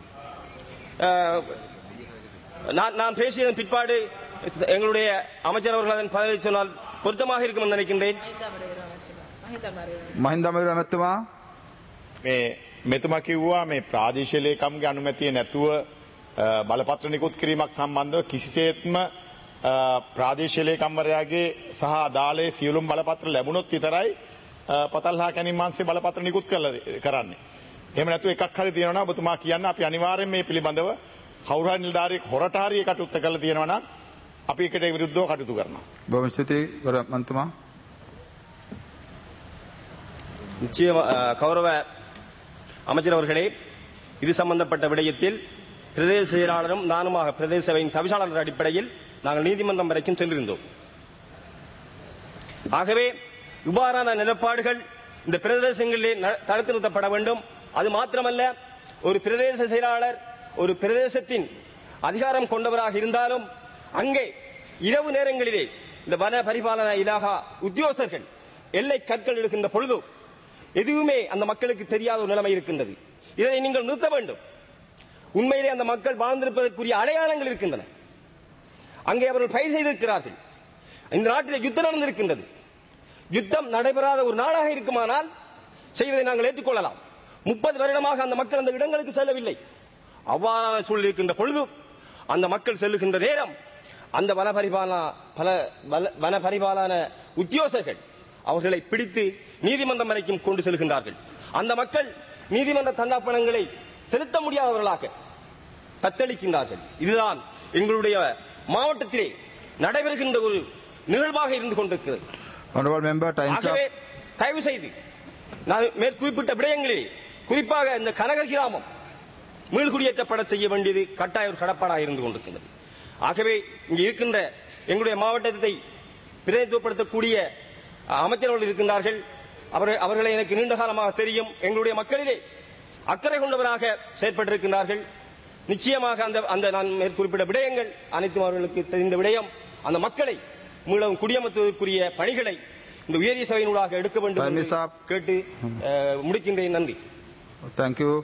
நான் பேசியதன் பிற்பாடு எங்களுடைய அமைச்சர் அவர்கள் அதன் பதிலை சொன்னால் பொருத்தமாக இருக்கும் என்று நினைக்கின்றேன். මහින්ද අමරතුමා මේ මෙතුමා කිව්වා මේ ප්‍රාදේශීය ලේකම්ගේ අනුමැතිය නැතුව බලපත්‍ර නිකුත් කිරීමක් සම්බන්ධව කිසිසේත්ම ප්‍රාදේශීය ලේකම්වරයාගේ සහ අදාළේ සියලුම බලපත්‍ර ලැබුණොත් විතරයි පතල්හා කැණීම් වංශේ බලපත්‍ර නිකුත් කරන්නේ. එහෙම නැතුව එකක් හරි තියෙනවා නම් ඔබතුමා කියන්න අපි අනිවාර්යෙන් මේ පිළිබඳව කවුරු හරි නිලධාරියෙක් හොරට හරි කටයුත්ත කළා තියෙනවා නම් අපි ඒකට විරුද්ධව කටයුතු කරනවා. බොහොම ස්තුතියි ගරු මන්තුමා. நிச்சயம் கௌரவ அமைச்சர் அவர்களே, இது சம்பந்தப்பட்ட விடயத்தில் பிரதேச செயலாளரும் நானுமாக பிரதேச சபையின் தவிசாளர் அடிப்படையில் நாங்கள் நீதிமன்றம் வரைக்கும் சென்றிருந்தோம். ஆகவே இவ்வாறான நிலப்பாடுகள் இந்த பிரதேசங்களிலே தடுத்து நிறுத்தப்பட வேண்டும். அது மாத்திரமல்ல, ஒரு பிரதேச செயலாளர் ஒரு பிரதேசத்தின் அதிகாரம் கொண்டவராக இருந்தாலும் அங்கே இரவு நேரங்களிலே இந்த வன பரிபாலன இலாகா உத்தியோகஸ்தர்கள் எல்லை கற்கள் எடுக்கின்ற பொழுது எதுவுமே அந்த மக்களுக்கு தெரியாத ஒரு நிலைமை இருக்கின்றது. இதை நீங்கள் நிறுத்த வேண்டும். உண்மையிலே அந்த மக்கள் வாழ்ந்திருப்பதற்குரிய அடையாளங்கள் இருக்கின்றன. அங்கே அவர்கள் பயிர் செய்திருக்கிறார்கள். இந்த நாட்டிலே யுத்தம் நடந்திருக்கின்றது. யுத்தம் நடைபெறாத ஒரு நாடாக இருக்குமானால் செய்வதை நாங்கள் ஏற்றுக்கொள்ளலாம். முப்பது வருடமாக அந்த மக்கள் அந்த இடங்களுக்கு செல்லவில்லை. அவ்வாறான சூழல் இருக்கின்ற பொழுது அந்த மக்கள் செல்லுகின்ற நேரம் அந்த வனபரிபாலன பல வனபரிபாலன உத்தியோகஸ்தர்கள் அவர்களை பிடித்து நீதிமன்றம் வரைக்கும் கொண்டு செல்கின்றார்கள். அந்த மக்கள் நீதிமன்ற தண்டாப்பணங்களை செலுத்த முடியாதவர்களாக தத்தளிக்கின்றார்கள். இதுதான் எங்களுடைய மாவட்டத்திலே நடைபெறுகின்ற ஒரு நிகழ்வாக இருந்து கொண்டிருக்கிறது. ஆகவே தயவு செய்து நான் மேற்குறிப்பிட்ட விடயங்களில் குறிப்பாக இந்த கனக கிராமம் மீள்குடியேற்றப்பட செய்ய வேண்டியது கட்டாய ஒரு கடப்பாடாக இருந்து கொண்டிருக்கிறது. ஆகவே இங்கு இருக்கின்ற எங்களுடைய மாவட்டத்தை பிரதிநிதித்துவப்படுத்தக்கூடிய அமைச்சர்கள் இருக்கின்றார்கள். அவர்களை எனக்கு நீண்ட காலமாக தெரியும். எங்களுடைய மக்களிலே அக்கறை கொண்டவராக செயற்பட்டிருக்கிறார்கள். நிச்சயமாக அந்த அந்த நான் மேற்குறிப்பிட்ட விடயங்கள் அனைத்தும் அவர்களுக்கு தெரிந்த விடயம். அந்த மக்களை மீளவும் குடியமர்த்துவதற்குரிய பணிகளை இந்த உயரிய சபையினூடாக எடுக்க வேண்டும் என்று கேட்டு முடிக்கின்றேன். நன்றி. Thank you.